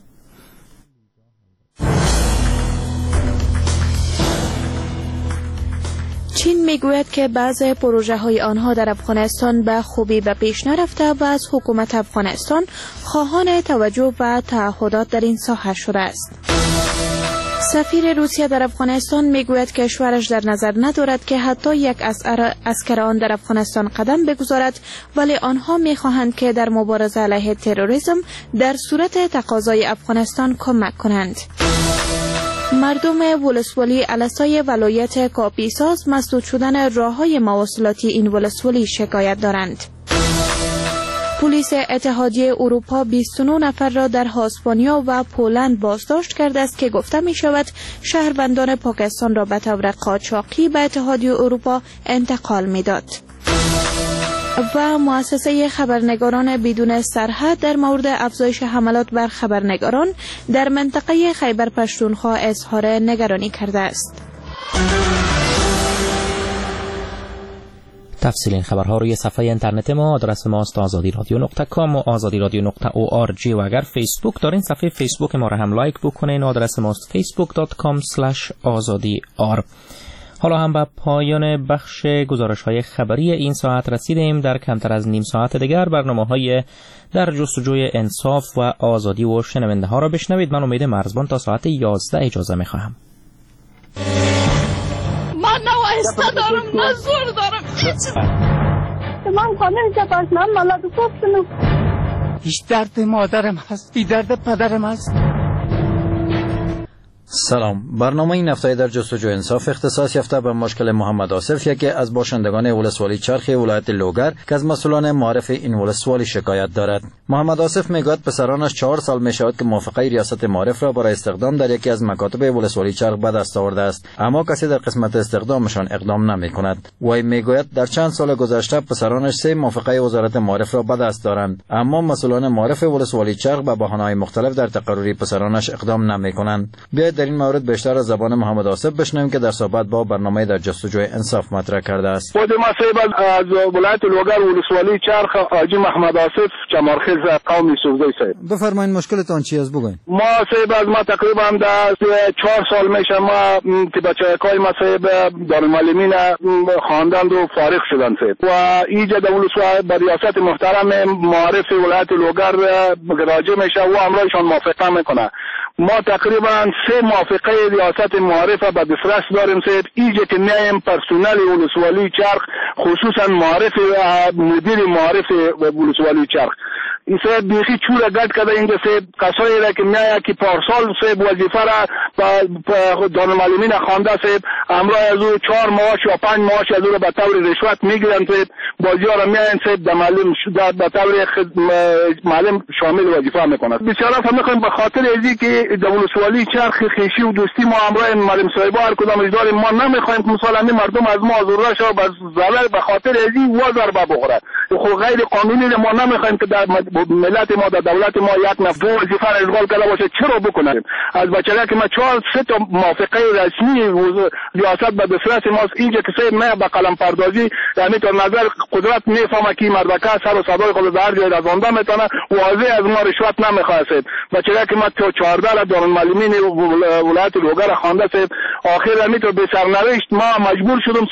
چین میگوید که بعضی پروژه های آنها در افغانستان به خوبی به پیش نرفته و از حکومت افغانستان خواهان توجه و تعهدات در این ساحه شده است. سفیر روسیه در افغانستان میگوید که کشورش در نظر ندارد که حتی یک عسکر آن در افغانستان قدم بگذارد، ولی آنها میخواهند که در مبارزه علیه تروریسم در صورت تقاضای افغانستان کمک کنند. مردم ولسوالی الاسای ولایت کاپیساز مسدود شدن راههای مواصلاتی این ولسوالی شکایت دارند. پلیس اتحادیه اروپا بیست و نه نفر را در اسپانیا و پولند بازداشت کرده است که گفته می شود شهروندان پاکستان را به طور قاچاقی به اتحادیه اروپا انتقال می داد. و مؤسسه خبرنگاران بدون سرحد در مورد افزایش حملات بر خبرنگاران در منطقه خیبر پشتونخوا اظهار نگرانی کرده است. تفصیل این خبرها روی صفحه اینترنت ما، آدرس ما است آزادی رادیو نقطه کام و آزادی رادیو نقطه او آر جی و اگر فیسبوک دارین صفحه فیسبوک ما را هم لایک بکنین، آدرس ما است فیسبوک دات کام اسلش آزادی آر. حالا هم به پایان بخش گزارش های خبری این ساعت رسیدیم. در کمتر از نیم ساعت دیگر برنامه های در جستجوی انصاف و آزادی و شنونده ها را بشنوید. من امید مرزبان تا ساعت یازده اجازه می خواهم. من نوایسته دارم، من زور دارم. من خانه جباش من مالات گفتنم. هیچ درد مادرم هست، بی درد پدرم هست. سلام. برنامه این هفته در جستجوی انصاف اختصاص یافته به مشکل محمد آصف، یکی از باشندگان ولسوالی چرخ ولایت لوگر که از مسئولان معارف این ولسوالی شکایت دارد. محمد آصف میگوید پسرانش چهار سال میشود که موافقه ریاست معارف را برای استخدام در یکی از مکاتب ولسوالی چرخ به دست آورده است، اما کسی در قسمت استخدامشان اقدام نمیکند. وی میگوید در چند سال گذشته پسرانش سه موافقه وزارت معارف را به دست دارند، اما مسئولان معارف ولسوالی چرخ به بهانه‌های مختلف در تقرری پسرانش اقدام نمیکنند. در این مورد بیشتر از زبان محمد آصف بشنویم که در صحبت با برنامه در جستجوی انصاف مطرح کرده است. خود ما صاحب از ولایت لوگر ولسوالی چرخ حاجی محمد آصف چمارخیز قوم یوسفزی صاحب. بفرمایید مشکلتان چی است بگوین. ما صاحب از ما تقریبا در چهار سال میشه ما که بچه‌های ما صاحب دارالمعلمین خواندند و فارغ شدند صاحب و اینجا در ولسوالی با ریاست محترم معارف ولایت لوگر راجع میشه و امرایشان موافقه میکنه. ما تقریبا سه موافقه ریاست معارف به دسترس داریم صاحب. اینجا که میایم پرسنل ولسوالی چرخ خصوصا معارف مدیر معارف ولسوالی چرخ این صاحب بیخی چوره گد کرده اینجا صاحب کسایی را که میایه که پارسال صاحب وظیفه را با دانالمعلمین خوانده صاحب امرای از او چهار معاش یا پنج معاش از او را به طور رشوت میگیرن صاحب بازی ها را میاین صاحب در معلم به طور معلم شامل وظیفه میکنند. بسیار فهمیدیم به خاطر ازی که در ولسوالی چرخ خیشی و دوستی ما امرای معلم صاحبا هر کدام داریم، ما نمیخوایم که مسالمه مردم از ما آزرده شود و ضرر به خاطر ازی وزر به بخورد. خو غیر قانونی ما نمیخوایم که در ملت ما در دولت ما یک نفر وظیفه را اشغال کرده باشه. چرا بکنیم؟ از بچه‌ها که ما چهار سه تا موافقه رسمی ریاست به دسترس ماست اینجا که صاحب ما به قلم پردازی یعنی تا نظر قدرت میفهمه که مردکه سر و صدای خود در جای رسانده میتونه واضح از ما رشوت نمیخواد صاحب. بچه‌ها که ما چهارده را دانالمعلمین ولایت لوگر خوانده صاحب آخر می تو به سرنوشت ما مجبور شدم صاحب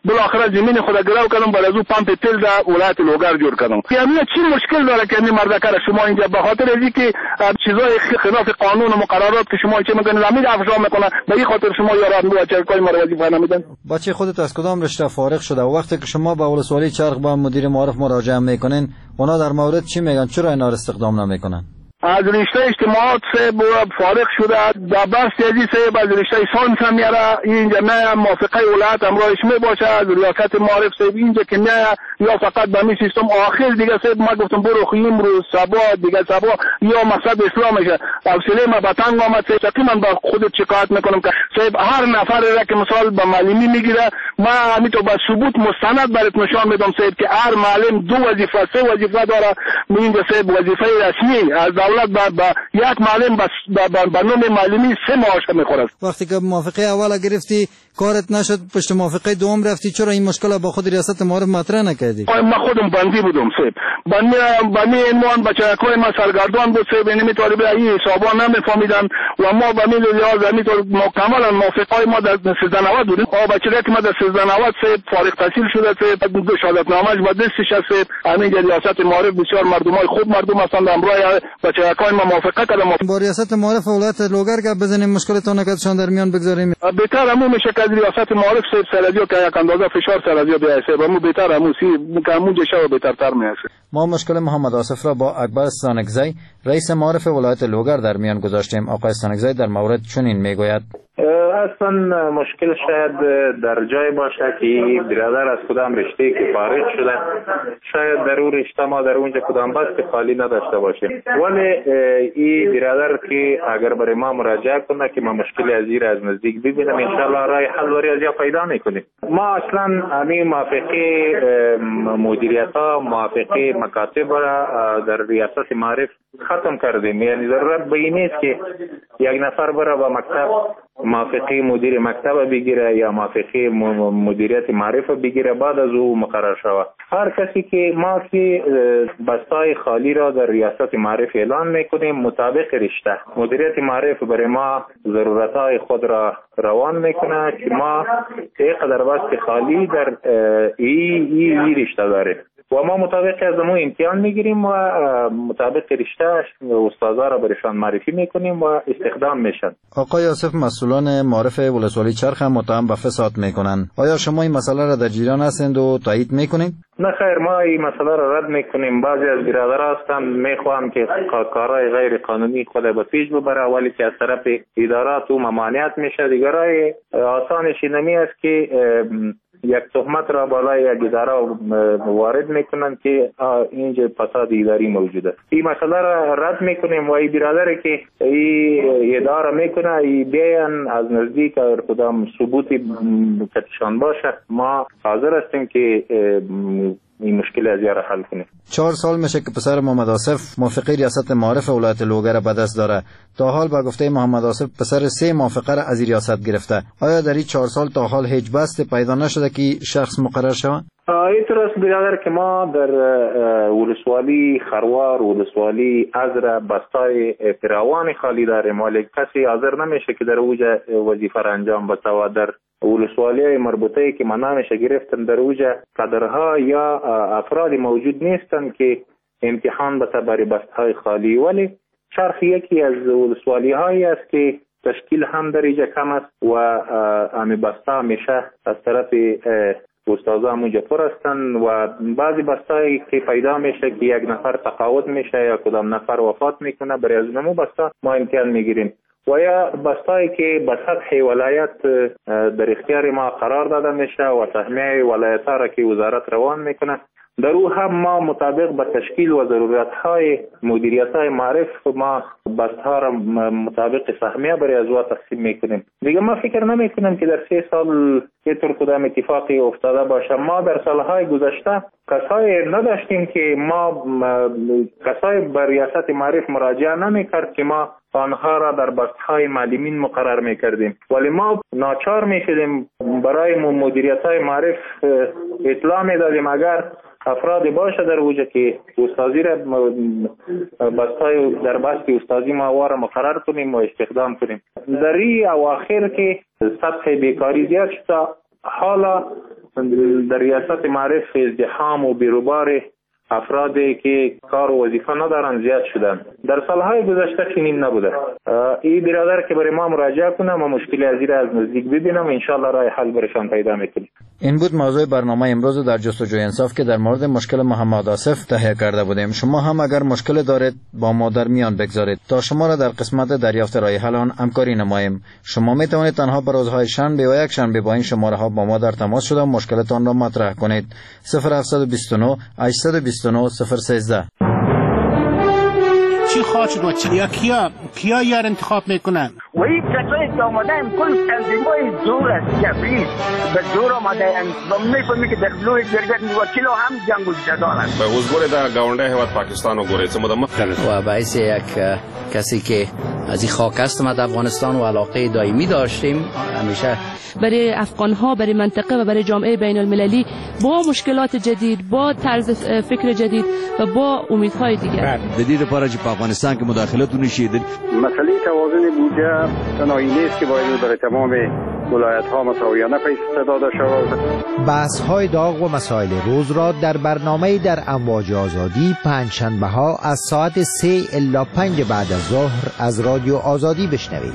بالاخره زمین خود گرو کردم، بعد از اون پمپ تیل در ولایت لوگر جور کردم. یعنی چی مشکل داره که این مردکر شما اینجا به خاطر از اینکه چیزای خلاف قانون و مقررات که شما چه میگن زمین افشا میکنه، به این خاطر شما یاران و چرکای ما وظیفه نمیدن. بچه خودت از کدام رشته فارغ شده و وقتی که شما به ولسوالی چرخ با مدیر معارف مراجعه میکنین، اونا در مورد چی میگن؟ چرا اینا رو استخدام نمیکنن؟ از رشته اجتماعات سے فارغ شده در بحث تیزی سے از رشته ساینس هم میاره. اینجا نه موافقه ولایت امرایش می باشه از ریاست معارف سے اینجا که نه یا فقط به می سیستم آخر دیگه سے ما گفتم برو خیم رو سبا دیگه سبا یا مقصد اسلامشه. حوصله ما به تنگ آمد سے تقریبا با خودت شکایت میکنم که صاحب هر نفر را که مثال به معلمی میگیره، ما همین تو با ثبوت مستند برات نشان میدم صاحب که هر معلم دو وظیفه سه وظیفه داره. اینجا صاحب وظیفه رسمی از دولت با, با یک معلم با نام معلمی سه معاش میخوره. وقتی که موافقه اول گرفتی کارت نشد، پشت موافقه دوم رفتی، چرا این مشکل با خود ریاست معارف مطرح نکردی؟ ما خودم بندی بودم صاحب، بندی بندی عنوان بچه‌های ما سرگردان بود صاحب، نمیتونی به این حسابا نمیفهمیدن و ما به میل لحاظ همینطور مکملا موافقه ما در سیزده نود بودیم. آ بچه‌ها که ما در سیزده نود صاحب فارغ التحصیل شده صاحب، دو شهادتنامه‌اش با دستش است صاحب. همین ریاست معارف بسیار مردمای خوب مردم هستند، امروز بچه‌های ما موافقه کردن. با ریاست معارف ولایت لوگر گپ بزنیم، مشکلتون نکردشان در میان بگذاریم. بهتر همون میشه که ریاست معارف صاحب سرازیو که یک اندازه فشار سرازیو بیایه صاحب، همون بهتر همون سی همون جشا بهترتر میشه. ما مشکل محمد آصف را با اکبر استانکزی رئیس معارف ولایت لوگر در میان گذاشتیم. آقای استانکزی در مورد چنین میگوید: اصلا مشکل شاید در جای باشه که برادر از کدام رشته که فارغ شده، شاید در اون رشته ما در اونجا کدام بست خالی نداشته باشیم، ولی این برادر که اگر برای ما مراجعه کنه که ما مشکل از این از نزدیک ببینم، انشاءالله رای حل وری از یا پیدا میکنیم. ما اصلا همین موافقه مدیریت ها، موافقه مکاتب را در ریاست معارف ختم کردیم. یعنی ضرورت به این نیست که یک نفر بره با مکتب موافقه مدیر مکتب بگیره یا موافقه مدیریت معرفه بگیره بعد از او مقرر شود. هر کسی که ما که بستای خالی را در ریاست معرف اعلان میکنیم مطابق رشته، مدیریت معرف برای ما ضرورتهای خود را روان میکنه که ما اینقدر بست خالی در این ای, ای رشته داریم و ما مطابق از امو امتحان میگیریم و مطابق رشته استادا را برشان معرفی میکنیم و استخدام میشن. آقای آصف، مسئولان معارف ولسوالی چرخ هم متهم به فساد میکنن. آیا شما این مسئله را در جریان هستند و تایید میکنید؟ نه خیر، ما این مسئله را رد میکنیم. بعضی از برادران هستند میخوام که کارهای غیر قانونی خود به پیش ببره، ولی که از طرف ادارات و ممانعت میشه. دیگرای آسانش نمی است که یک تهمت را بالای یک اداره وارد میکنن که اینجا فساد اداری موجوده. این مسئله را رد میکنیم و این برادری که این اداره میکنه این بیان از نزدیک اگر کدام ثبوتی کتشان باشه ما حاضر هستیم که این مشکل از یاره حل کنیم. چهار سال میشه که پسر محمد آصف موافقه ریاست معارف ولایت لوگر به دست داره. تا حال با گفته محمد آصف پسر سه موافقه را از ریاست گرفته. آیا در این چهار سال تا حال هیچ بست پیدا نشده که شخص مقرر شود؟ اینطور است برادر که ما در ولسوالی خروار، ولسوالی ازر بستای فراوان خالی داریم، ولی کسی حاضر نمیشه که در اوجه وظیفه را انجام بده و در ولسوالی مربوطه که منامش گرفتن در اوجه قدرها یا افرادی موجود نیستن که امتحان بده برای بستهای خالی. ولی چرخ یکی از ولسوالی هایی است که تشکیل هم در اینجا کم است و امی بستا میشه از طرف استادا همونجا پر هستن و بعضی بستایی که پیدا میشه که یک نفر تقاعد میشه یا کدام نفر وفات میکنه، برای از نمو بستا ما امتحان میگیریم. و یا بستایی که به سطح ولایت در اختیار ما قرار داده میشه و سهمیه ولایت ها را که وزارت روان میکنه، در او هم ما مطابق به تشکیل و ضرورت های مدیریت های معرف ما بست ها را مطابق سهمیه برای از او تقسیم میکنیم. دیگه ما فکر نمی کنم که در سه سال اینطور کدام اتفاقی افتاده باشه. ما در سالهای گذشته کسایی نداشتیم که ما کسایی بر ریاست معرف مراجعه نمی کرد که ما آنها را در بستهای معلمین مقرر می کردیم، ولی ما ناچار می شدیم برای مدیریت های معرف اطلاع می دادیم اگر افراد باشه در وجه که استازی را بستای در بست استازی ما واره مقرر کنیم و استخدام کنیم. در این اواخر که سطح بیکاری زیاد شده، حالا در ریاست معرف ازدحام و بیروبار افرادی که کار و وظیفه ندارن زیاد شدن. در سالهای گذشته چنین نبوده. این برادر که برای ما مراجعه کنه، ما مشکل از این از نزدیک ببینم، انشالله راه حل برشان پیدا میکنیم. این بود موضوع برنامه امروز در جستجوی انصاف که در مورد مشکل محمد آصف تهیه کرده بودیم. شما هم اگر مشکل دارید با ما در میان بگذارید تا شما را در قسمت دریافت راه حل آن همکاری نماییم. شما می توانید تنها به روزهای شنبه و یک شنبه با این شماره ها با ما در تماس شده مشکلتان را مطرح کنید. صفر هفت دو نه هشت دو نه صفر یک سه. چی خواهد شد و چی یا کیا کیا یار انتخاب میکنن و این کسایی که آمدن کل تنظیمای زور است جبریل به زور آمدن و میفهمی که در بلوی جرگت وکیل هم جنگ و جدال است. به حضور در گاونده هیواد پاکستان و گوریت مدام و باعث یک کسی که از این خاک است ما در افغانستان و علاقه دائمی داشتیم همیشه برای افغان ها، برای منطقه و برای جامعه بین المللی با مشکلات جدید، با طرز فکر جدید و با امیدهای دیگر. جدید پارا چې په افغانستان کې مداخلتونه شي. مسئله توازن بودجه تنهایی نیست که باید برای تمام ولایت ها مساویانه پیش داده شود. بحث های داغ و مسائل روز را در برنامه در امواج آزادی پنجشنبه ها از ساعت سه الی پنج بعد از ظهر از رادیو آزادی بشنوید.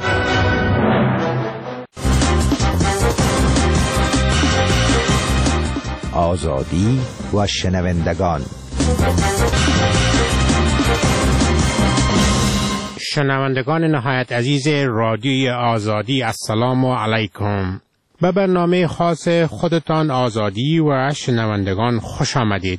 آزادی و شنوندگان. شنوندگان نهایت عزیز رادیوی آزادی، السلام علیکم. به برنامه خاص خودتان آزادی و شنوندگان خوش آمدید.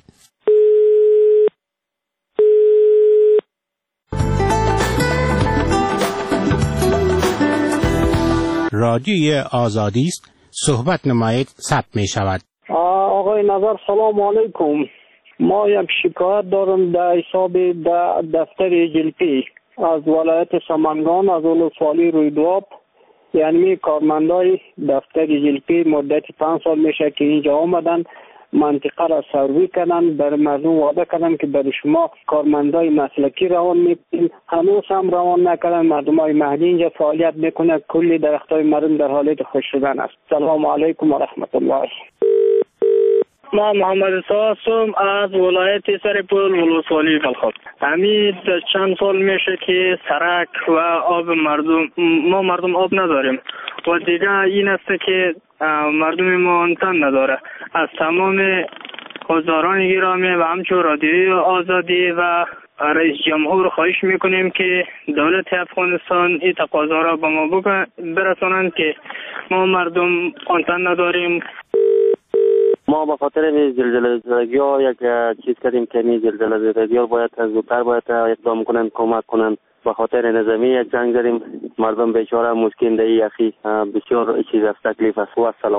رادیوی آزادی است، صحبت نمایید، ثبت می شود. آقای نظر سلام علیکم. ما یک شکایت دارم در حساب دفتر جلپی از ولایت سمنگان از ولسوالی رویدواب، یعنی کارمندای دفتر جلپی مدت پنج سال میشه که اینجا آمدن منطقه را سروی کردن، بر مردم وعده کردن که برای شما کارمندای مسلکی روان میکنیم، هنوز هم روان نکردن. مردم های مهدی اینجا فعالیت میکنه، کلی درختای مردم در حالت خوش شدن است. سلام علیکم و رحمت الله. ما محمد ساسم از ولایت سرپل ولسوالی بلخاب. همین چند سال میشه که سرک و آب مردم ما مردم آب نداریم و دیگه این است که مردم ما انتن نداره. از تمام حضاران گرامی و همچون رادیوی آزادی و رئیس جمهور خواهش میکنیم که دولت افغانستان این تقاضا را به ما برسانند که ما مردم انتن نداریم. ما به خاطر زلزله زدگی ها یک چیز کردیم که این زلزله زدگی ها باید زودتر باید اقدام کنند، کمک کنند. به خاطر نظامی یک جنگ زدیم، مردم بیچاره مسکین دهی اخی بسیار چیز از تکلیف است. و سلام.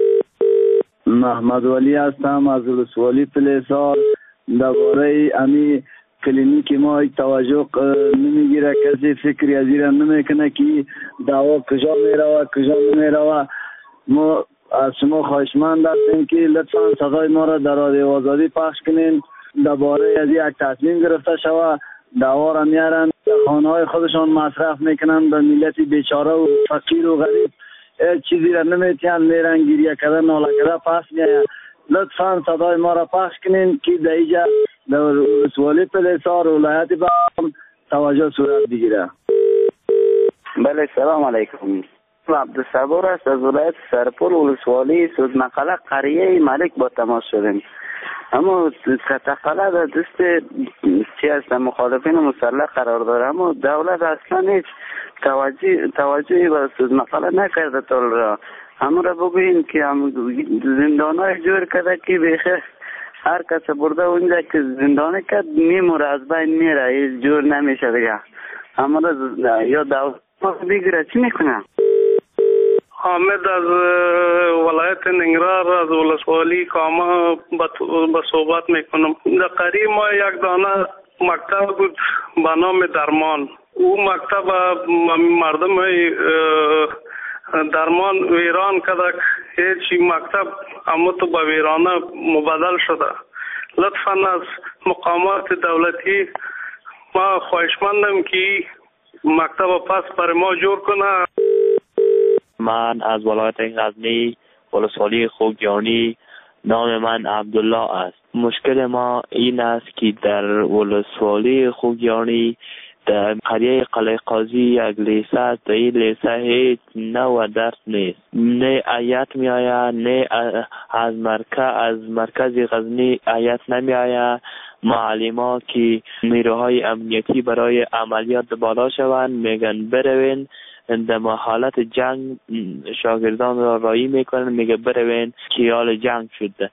محمد ولی هستم از ولسوالی پلیسار. درباره امی کلینیک ما یک توجه نمیگیره، کسی فکری از این نمیکنه که دوا کجا میروه کجا نمیروه. ما از شما خواهشمند هستیم که لطفا صدای ما را در رادیو آزادی پخش کنین. درباره از یک تصمیم گرفته شود، دوا را میارن خانه های خودشان مصرف میکنن، به ملت بیچاره و فقیر و غریب چیزی را نمیتونن، میرن گریه کردن ناله کردن پس میاید. لطفا صدای ما را پخش کنین که در اینجا در ولسوالی پلیسار ولایت بغلان توجه صورت بگیره. بله سلام علیکم. عبدالصبور است از ولایت سرپل ولسوالی سود مقاله قریه ملک با تماس شدیم. اما تقاله در دست چی است مخالفین مسلح قرار داره، اما دولت اصلا هیچ توجه توجهی به سود مقاله نکرده تا را. همه را بگوییم که زندان های جور کرده که بیخه هر کس برده اونجا که زندانه کرد میموره، از بین میره، جور نمیشه دیگه. همه را یا دولت بگیره چی میکنه؟ حامد از ولایت ننگرهار از ولسوالی کامه به صحبت میکنم. در قریب ما یک دانه مکتب بود به نام درمان. او مکتب مردم درمان ویران کدک، هیچ مکتب اما تو به ویرانه مبدل شده. لطفا از مقامات دولتی ما خواهشمندم که مکتب پس برای ما جور کنه. من از ولایت غزنی ولسوالی خوگیانی نام من عبدالله است. مشکل ما این است که در ولسوالی خوگیانی در قریه قلعه قاضی یک لیسه است. در این لیسه هیچ نوع درس نیست، نه آیت می آید، نه از مرکز از مرکز غزنی آیت نمی آید. معلما که نیروهای امنیتی برای عملیات بالا شوند میگن بروین، در حالت جنگ شاگردان را رایی میکنن، میگه بروین که حال جنگ شده.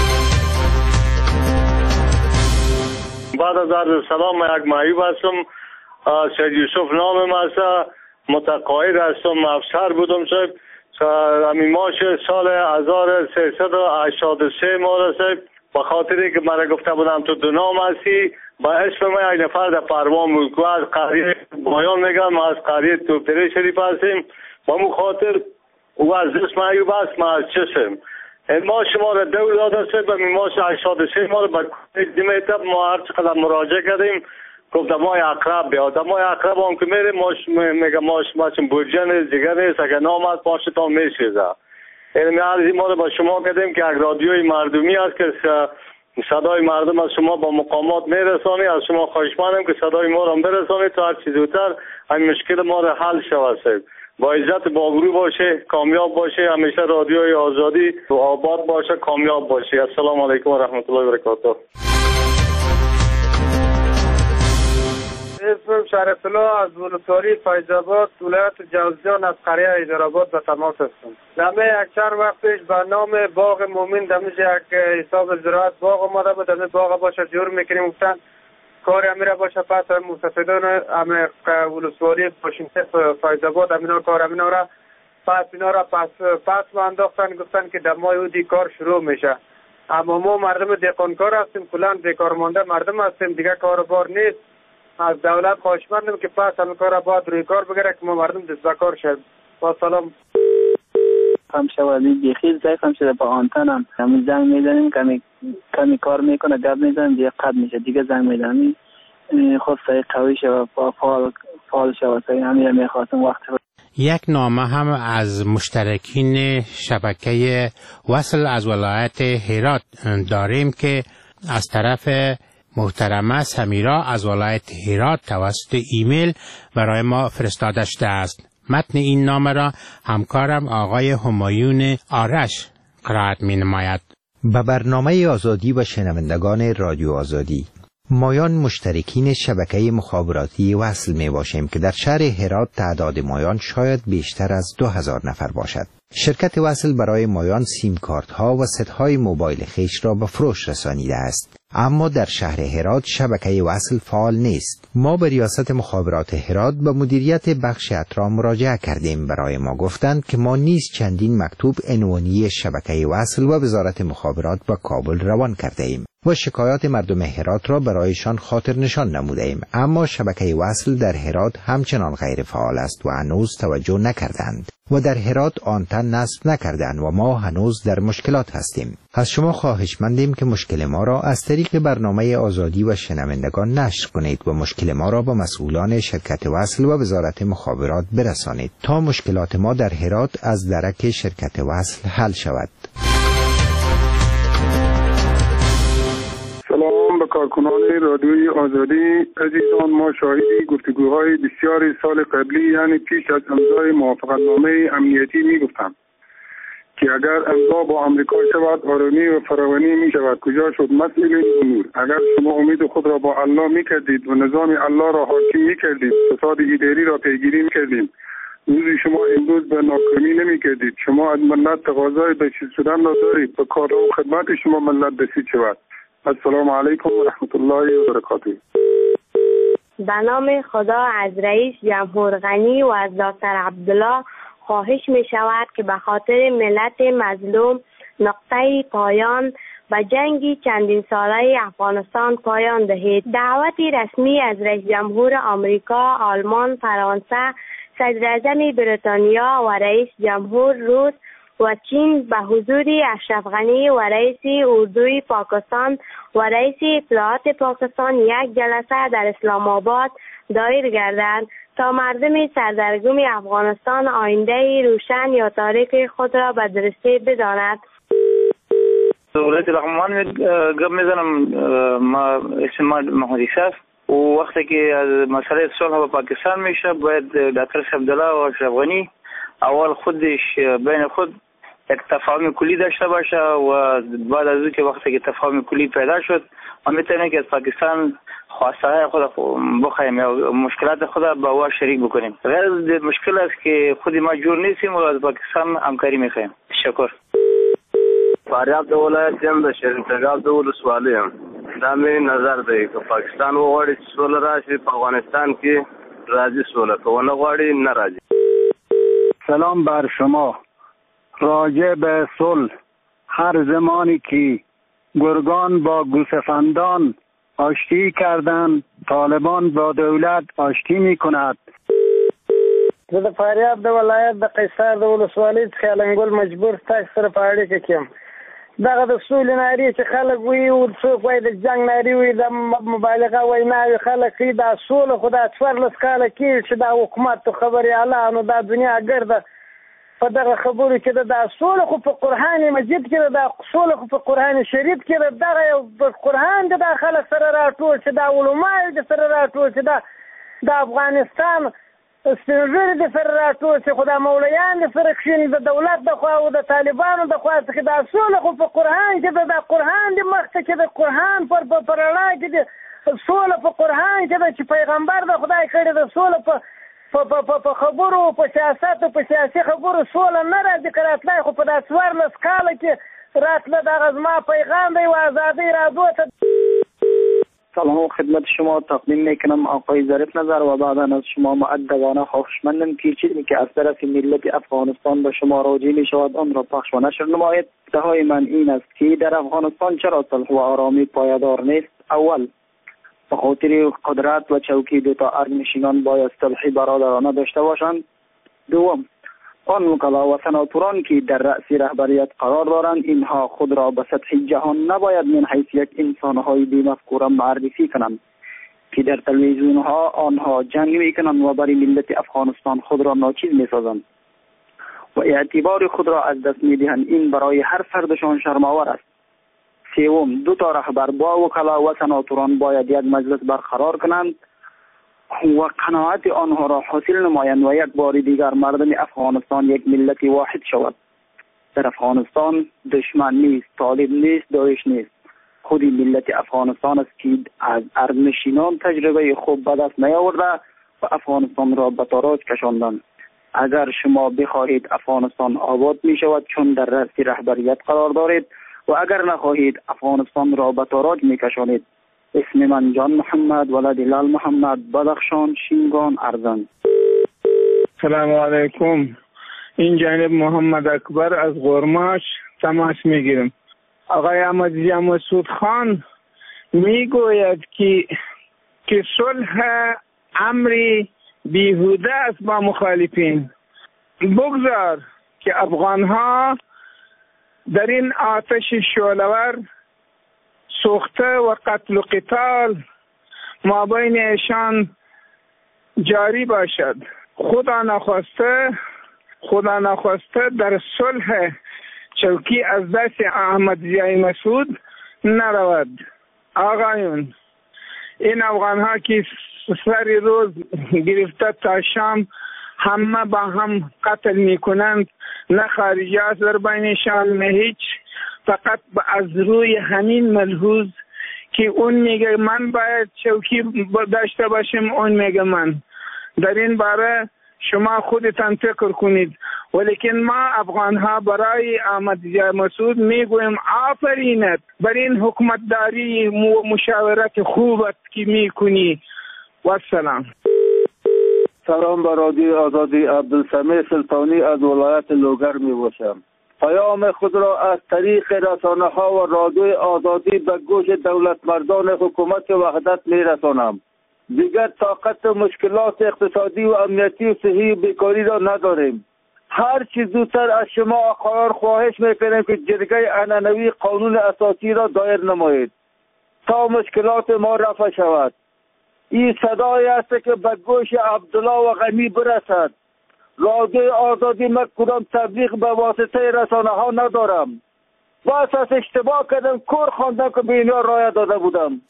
بعد از عرض سلام، من یک معیوب هستم، سید یوسف نامم است، متقاعد هستم، افسر بودم. صاحب همین ماش سال هزار و سیصد و هشتاد و سه ما رسید، به خاطری که مرا گفته بودم تو دو نام هستی، با اسم من یک نفر در پروان بود که از قریه بایان میگم، از قریه توپری شریف هستیم. با مو خاطر او از اسم معیوب است، من از چسم. ما شما را دور داده سید و می ماش هشتاد و سه ما را به دمیتب ما هر چقدر مراجعه کردیم، گفت دمای اقرب بیا. دمای اقرب هم که میره ماش میگه ماش ماشم برجه نیست، دیگر نیست، اگر نام هست ماشتان میشیزه. این عرضی ما رو با شما کردیم که یک رادیوی مردمی است که صدای مردم از شما با مقامات میرسانی. از شما خواهشمندم که صدای ما رو برسانی تا هر چیز زودتر این مشکل ما رو حل شود. با عزت بابرو باشه، کامیاب باشه، همیشه رادیوی آزادی و آباد باشه، کامیاب باشه. السلام علیکم و رحمت الله و برکاته. اسمم شرف الله از ولسوالی فیض‌آباد ولایت جوزجان از قریه حیدرآباد به تماس هستم. دمه یک چند وقت پیش به نام باغ مومن دمیش یک حساب زراعت باغ اومده بود، دمه باغ باشه جور میکنیم گفتن کار امیره باشه. پس مستفیدان همه ولسوالی باشنده فیض‌آباد امینا کار امینا را پس اینا را پس پس ما انداختن، گفتن که دمای او دی کار شروع میشه. اما ما مردم دهقانکار هستیم، کلا بیکار مانده مردم هستیم، دیگه کاروبار نیست. از دولت خواهشمندم که پس همه کار باید روی کار بگیره که ما مردم دست به کار شد. با سلام. هم شوادی بیخیر ضعیف هم شده، با آنتنم همین زنگ میزنیم کمی کمی کار میکنه، گپ میزنیم دیگه قد میشه، دیگه زنگ میزنیم خود سعی قوی شد و فعال فعال شد. همین میخواستم وقت یک نامه هم از مشترکین شبکه وصل از ولایت هرات داریم که از طرف محترمه سمیرا از ولایت هرات توسط ایمیل برای ما فرستاده شده است. متن این نامه را همکارم آقای همایون آرش قرائت می نماید. به برنامه آزادی و شنوندگان رادیو آزادی، مایان مشترکین شبکه مخابراتی وصل می باشیم که در شهر هرات تعداد مایان شاید بیشتر از دو هزار نفر باشد. شرکت وصل برای مایان سیم کارت ها و ست های موبایل خیش را به فروش رسانیده است، اما در شهر هرات شبکه وصل فعال نیست. ما به ریاست مخابرات هرات به مدیریت بخش اترا مراجعه کردیم. برای ما گفتند که ما نیز چندین مکتوب عنوانی شبکه وصل و وزارت مخابرات به کابل روان کرده ایم و شکایات مردم هرات را برایشان خاطر نشان نموده ایم، اما شبکه وصل در هرات همچنان غیر فعال است و هنوز توجه نکردند و در هرات آنتن نصب نکردند و ما هنوز در مشکلات هستیم. از شما خواهشمندیم که مشکل ما را از طریق برنامه آزادی و شنوندگان نشر کنید و مشکل ما را به مسئولان شرکت وصل و وزارت مخابرات برسانید تا مشکلات ما در هرات از درک شرکت وصل حل شود. سلام به کارکنان رادیوی آزادی عزیزان. ما شاهدی گفتگوهای بسیاری سال قبلی یعنی پیش از امضای موافقتنامه امنیتی می گفتم که اگر امضا با آمریکا شود آرامی و فراوانی می شود. کجا شد مسئله نور؟ اگر شما امید خود را با الله می کردید و نظام الله را حاکم می کردید، فساد اداری را پیگیری می کردید، روزی شما امروز به ناکامی نمی کردید. شما از ملت تقاضای بسیج شدن را دارید و کار و خدمت شما ملت بسیج شود. السلام علیکم و رحمت الله و برکاته. به نام خدا از رئیس جمهور غنی و از دکتر عبدالله خواهش می شود که به خاطر ملت مظلوم نقطه پایان به جنگ چندین ساله افغانستان پایان دهید. دعوتی رسمی از رئیس جمهور آمریکا، آلمان، فرانسه، صدر اعظم بریتانیا و رئیس جمهور روس و چین به حضور اشرف غنی و رئیس اردوی پاکستان و رئیس اطلاعات پاکستان یک جلسه در اسلام آباد دایر گردند تا مردم سردرگم افغانستان آینده روشن یا تاریک خود را به درستی بداند. ولایت لغمان گپ میزنم. ما اسم محمد عیسی و وقتی که از مسئله صلح با پاکستان میشه باید دکتر عبدالله و اشرف غنی اول خودش بین خود یک تفاهم کلی داشته باشه و بعد از اون که وقتی که تفاهم کلی پیدا شد ما میتونیم که از پاکستان خواسته خود بخوایم یا مشکلات خود با او شریک بکنیم. غیر از مشکل است که خود ما جور نیستیم و از پاکستان همکاری میخوایم. تشکر. فاریاب د ولایت یم د شریف تګاب د ولسوالۍ یم. دا مې نظر دی که پاکستان وغواړي چې سوله راشي په افغانستان کې راځي سوله، که ونه غواړي نه راځي. سلام بر شما. راجع به صلح، هر زمانی که گرگان با گوسفندان آشتی کردند طالبان با دولت آشتی می کند. زه د فاریاب د ولایت د قیصار د ولسوالۍ څخه لنګول مجبور تاسو سره په اړیکه کې یم. دغه د سولې نارې چې خلک وایي او څوک وایي د جنګ نارې وایي د مبالغه ویناوې خلک کوي، دا سوله خو دا څوارلس کاله کېږي چې دا حکومت تو خبرې اعلانو دا دنیا ګرده په دغه خبرو کې ده. دا سوله خو په قرآن مجید کې ده، دا سوله خو په قرآن شریف کې ده. دغه یو قرآن ده دا خلک سره راټول چې دا علما یې سره راټول چې دا د افغانستان سپینږیري د سره راټول چې خو دا مولیان د سره کښېني د دولت د خوا او د طالبانو د خوا څخه. دا سوله خو په قرآن کې ده، دا قرآن د مخته کې د قرآن پر په رڼا کې ده. سوله په قرآن کې ده چې پیغمبر د خدای کړی ده. سوله په په خبرو په سیاست او په سیاسي خبرو سوله نه راځي که راتلی، خو په دا څوارلس کاله کې راتله دغه زما پیغام دی و ازادۍ رادو ته. سلام خدمت شما تقدیم میکنم آقای ظریف نظر و بعدا از شما مؤدبانه خواهشمندم که چیزی که از طرف ملت افغانستان به شما راجع می شود آن را پخش و نشر نمایید. ادعای من این است که در افغانستان چرا صلح و آرامی پایدار نیست؟ اول، به خاطر قدرت و چوکی دو تا ارگنشینان باید صلحی برادرانه داشته باشند. دوم، آن وکلا و سناتوران که در رأس رهبریت قرار دارند اینها خود را به سطح جهان نباید من حیث یک انسانهای بی‌مفکوره معرفی کنند که در تلویزیونها آنها جنگ میکنند و برای ملت افغانستان خود را ناچیز میسازند و اعتبار خود را از دست میدهند. این برای هر فردشان شرم‌آور است. سوم، دو تا رهبر با وکلا و سناتوران باید یک مجلس برقرار کنند و قناعت آنها را حاصل نمایند و یک بار دیگر مردم افغانستان یک ملت واحد شود. در افغانستان دشمن نیست، طالب نیست، داعش نیست. خودی ملت افغانستان است که از ارگنشینان تجربه خوب به دست نیاورده و افغانستان را به تاراج کشاندند. اگر شما بخواهید افغانستان آباد می شود چون در رأس رهبریت قرار دارید و اگر نخواهید افغانستان را به تاراج می کشانید. اسم من جان محمد ولد لال محمد بدخشان شینگان ارزن. سلام علیکم. این جانب محمد اکبر از غرماش تماس میگیرم. آقای احمدی مسعود خان میگوید که که صلح امری بیهوده است با مخالفین. بگذار که افغانها در این آتش شعله‌ور سوخته و قتل و قتال مابین ایشان جاری باشد. خدا نخواسته خدا نخواسته در صلح چوکی از دست احمد ضیای مسعود نرود. آقایون، این افغان ها که سری روز گرفته تا شام همه با هم قتل میکنند، نه خارجیات در بینشان نه هیچ، فقط از روی همین ملحوظ که اون میگه من باید چوکی داشته باشم، اون میگه من. در این باره شما خودتان فکر کنید. ولیکن ما افغان ها برای احمد ضیای مسعود میگویم آفرینت بر این حکومتداری و مشاورت خوبت که میکنی. و السلام. سلام بر رادیو آزادی. عبدالسمیع سلطانی از ولایت لوگر می باشم. پیام خود را از طریق رسانه ها و رادیو آزادی به گوش دولت مردان حکومت وحدت می رسانم. دیگر طاقت مشکلات اقتصادی و امنیتی و صحی بیکاری را نداریم. هر چیز زودتر از شما آقایان خواهش میکنیم که جرگه عنعنوی قانون اساسی را دایر نمایید تا مشکلات ما رفع شود. این صدای است که به گوش عبدالله و غنی برسد. رادیو آزادی من کدام تبلیغ به واسطه رسانه ها ندارم. با اساس اشتباه کردم کور خواندم که به اینا رایه داده بودم.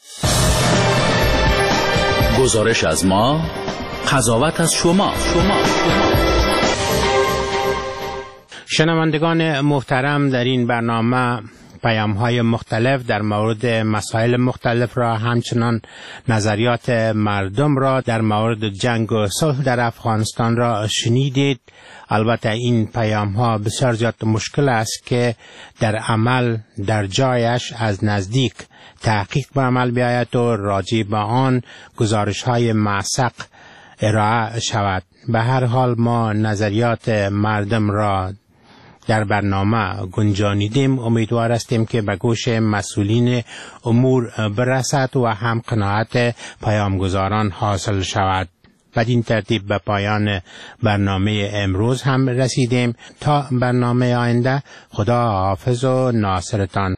گزارش از ما، قضاوت از شما. شما شنوندگان محترم، در این برنامه پیام های مختلف در مورد مسائل مختلف را، همچنان نظریات مردم را در مورد جنگ و صلح در افغانستان را شنیدید. البته این پیام ها بسیار زیاد مشکل است که در عمل در جایش از نزدیک تحقیق به عمل بیاید و راجع به آن گزارش های موثق ارائه شود. به هر حال ما نظریات مردم را در برنامه گنجانیدیم. امیدوار هستیم که به گوش مسئولین امور برسد و هم قناعت پیامگزاران حاصل شود. بدین ترتیب به پایان برنامه امروز هم رسیدیم. تا برنامه آینده، خدا حافظ و ناصرتان.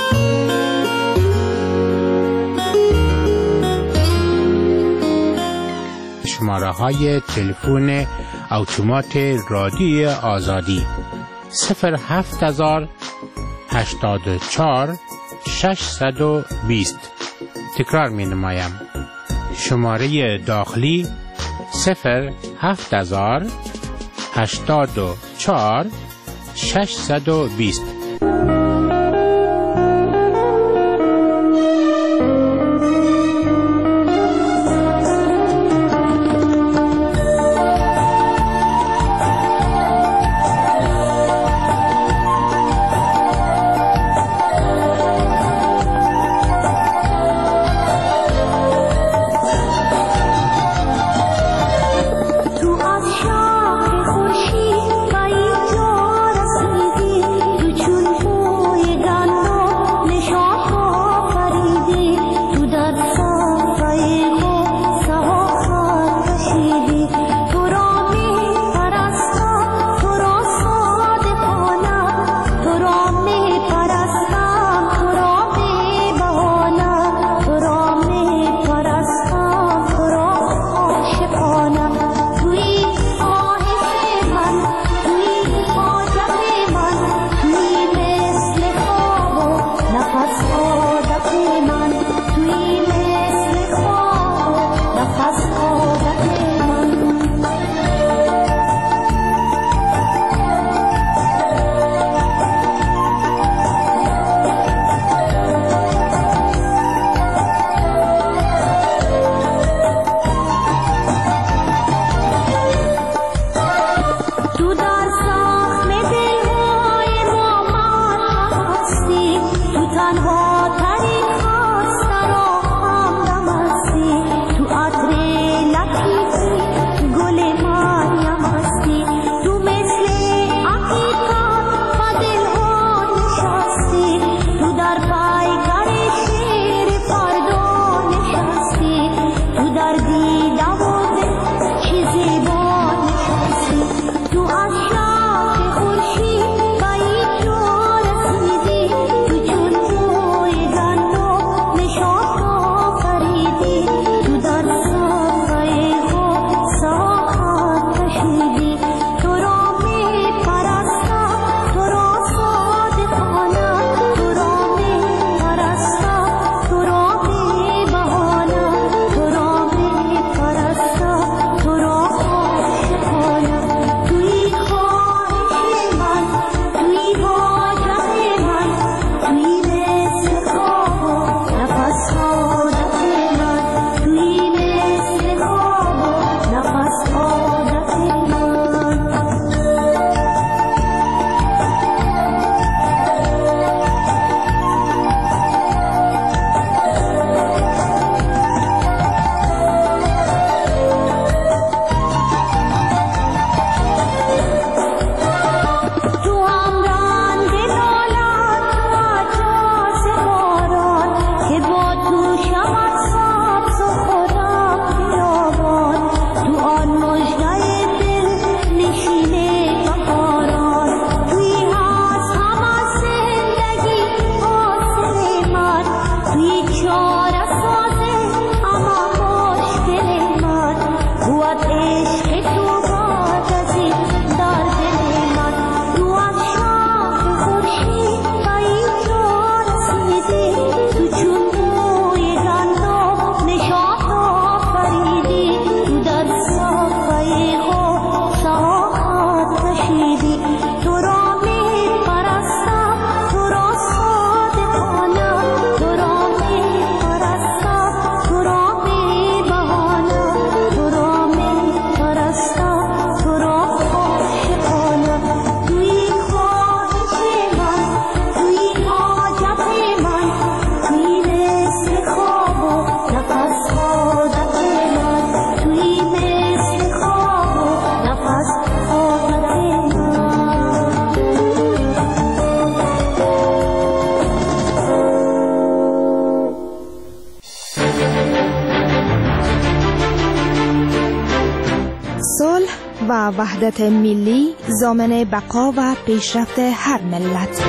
شماره های تلفن اتومات رادیوی آزادی صفر هفت هزار هشتاد و چهار ششصد و بیست. تکرار می نمایم. شماره داخلی صفر هفت هزار هشتاد و چهار ششصد و بیست. تو وحدت ملی ضامن بقا و پیشرفت هر ملت.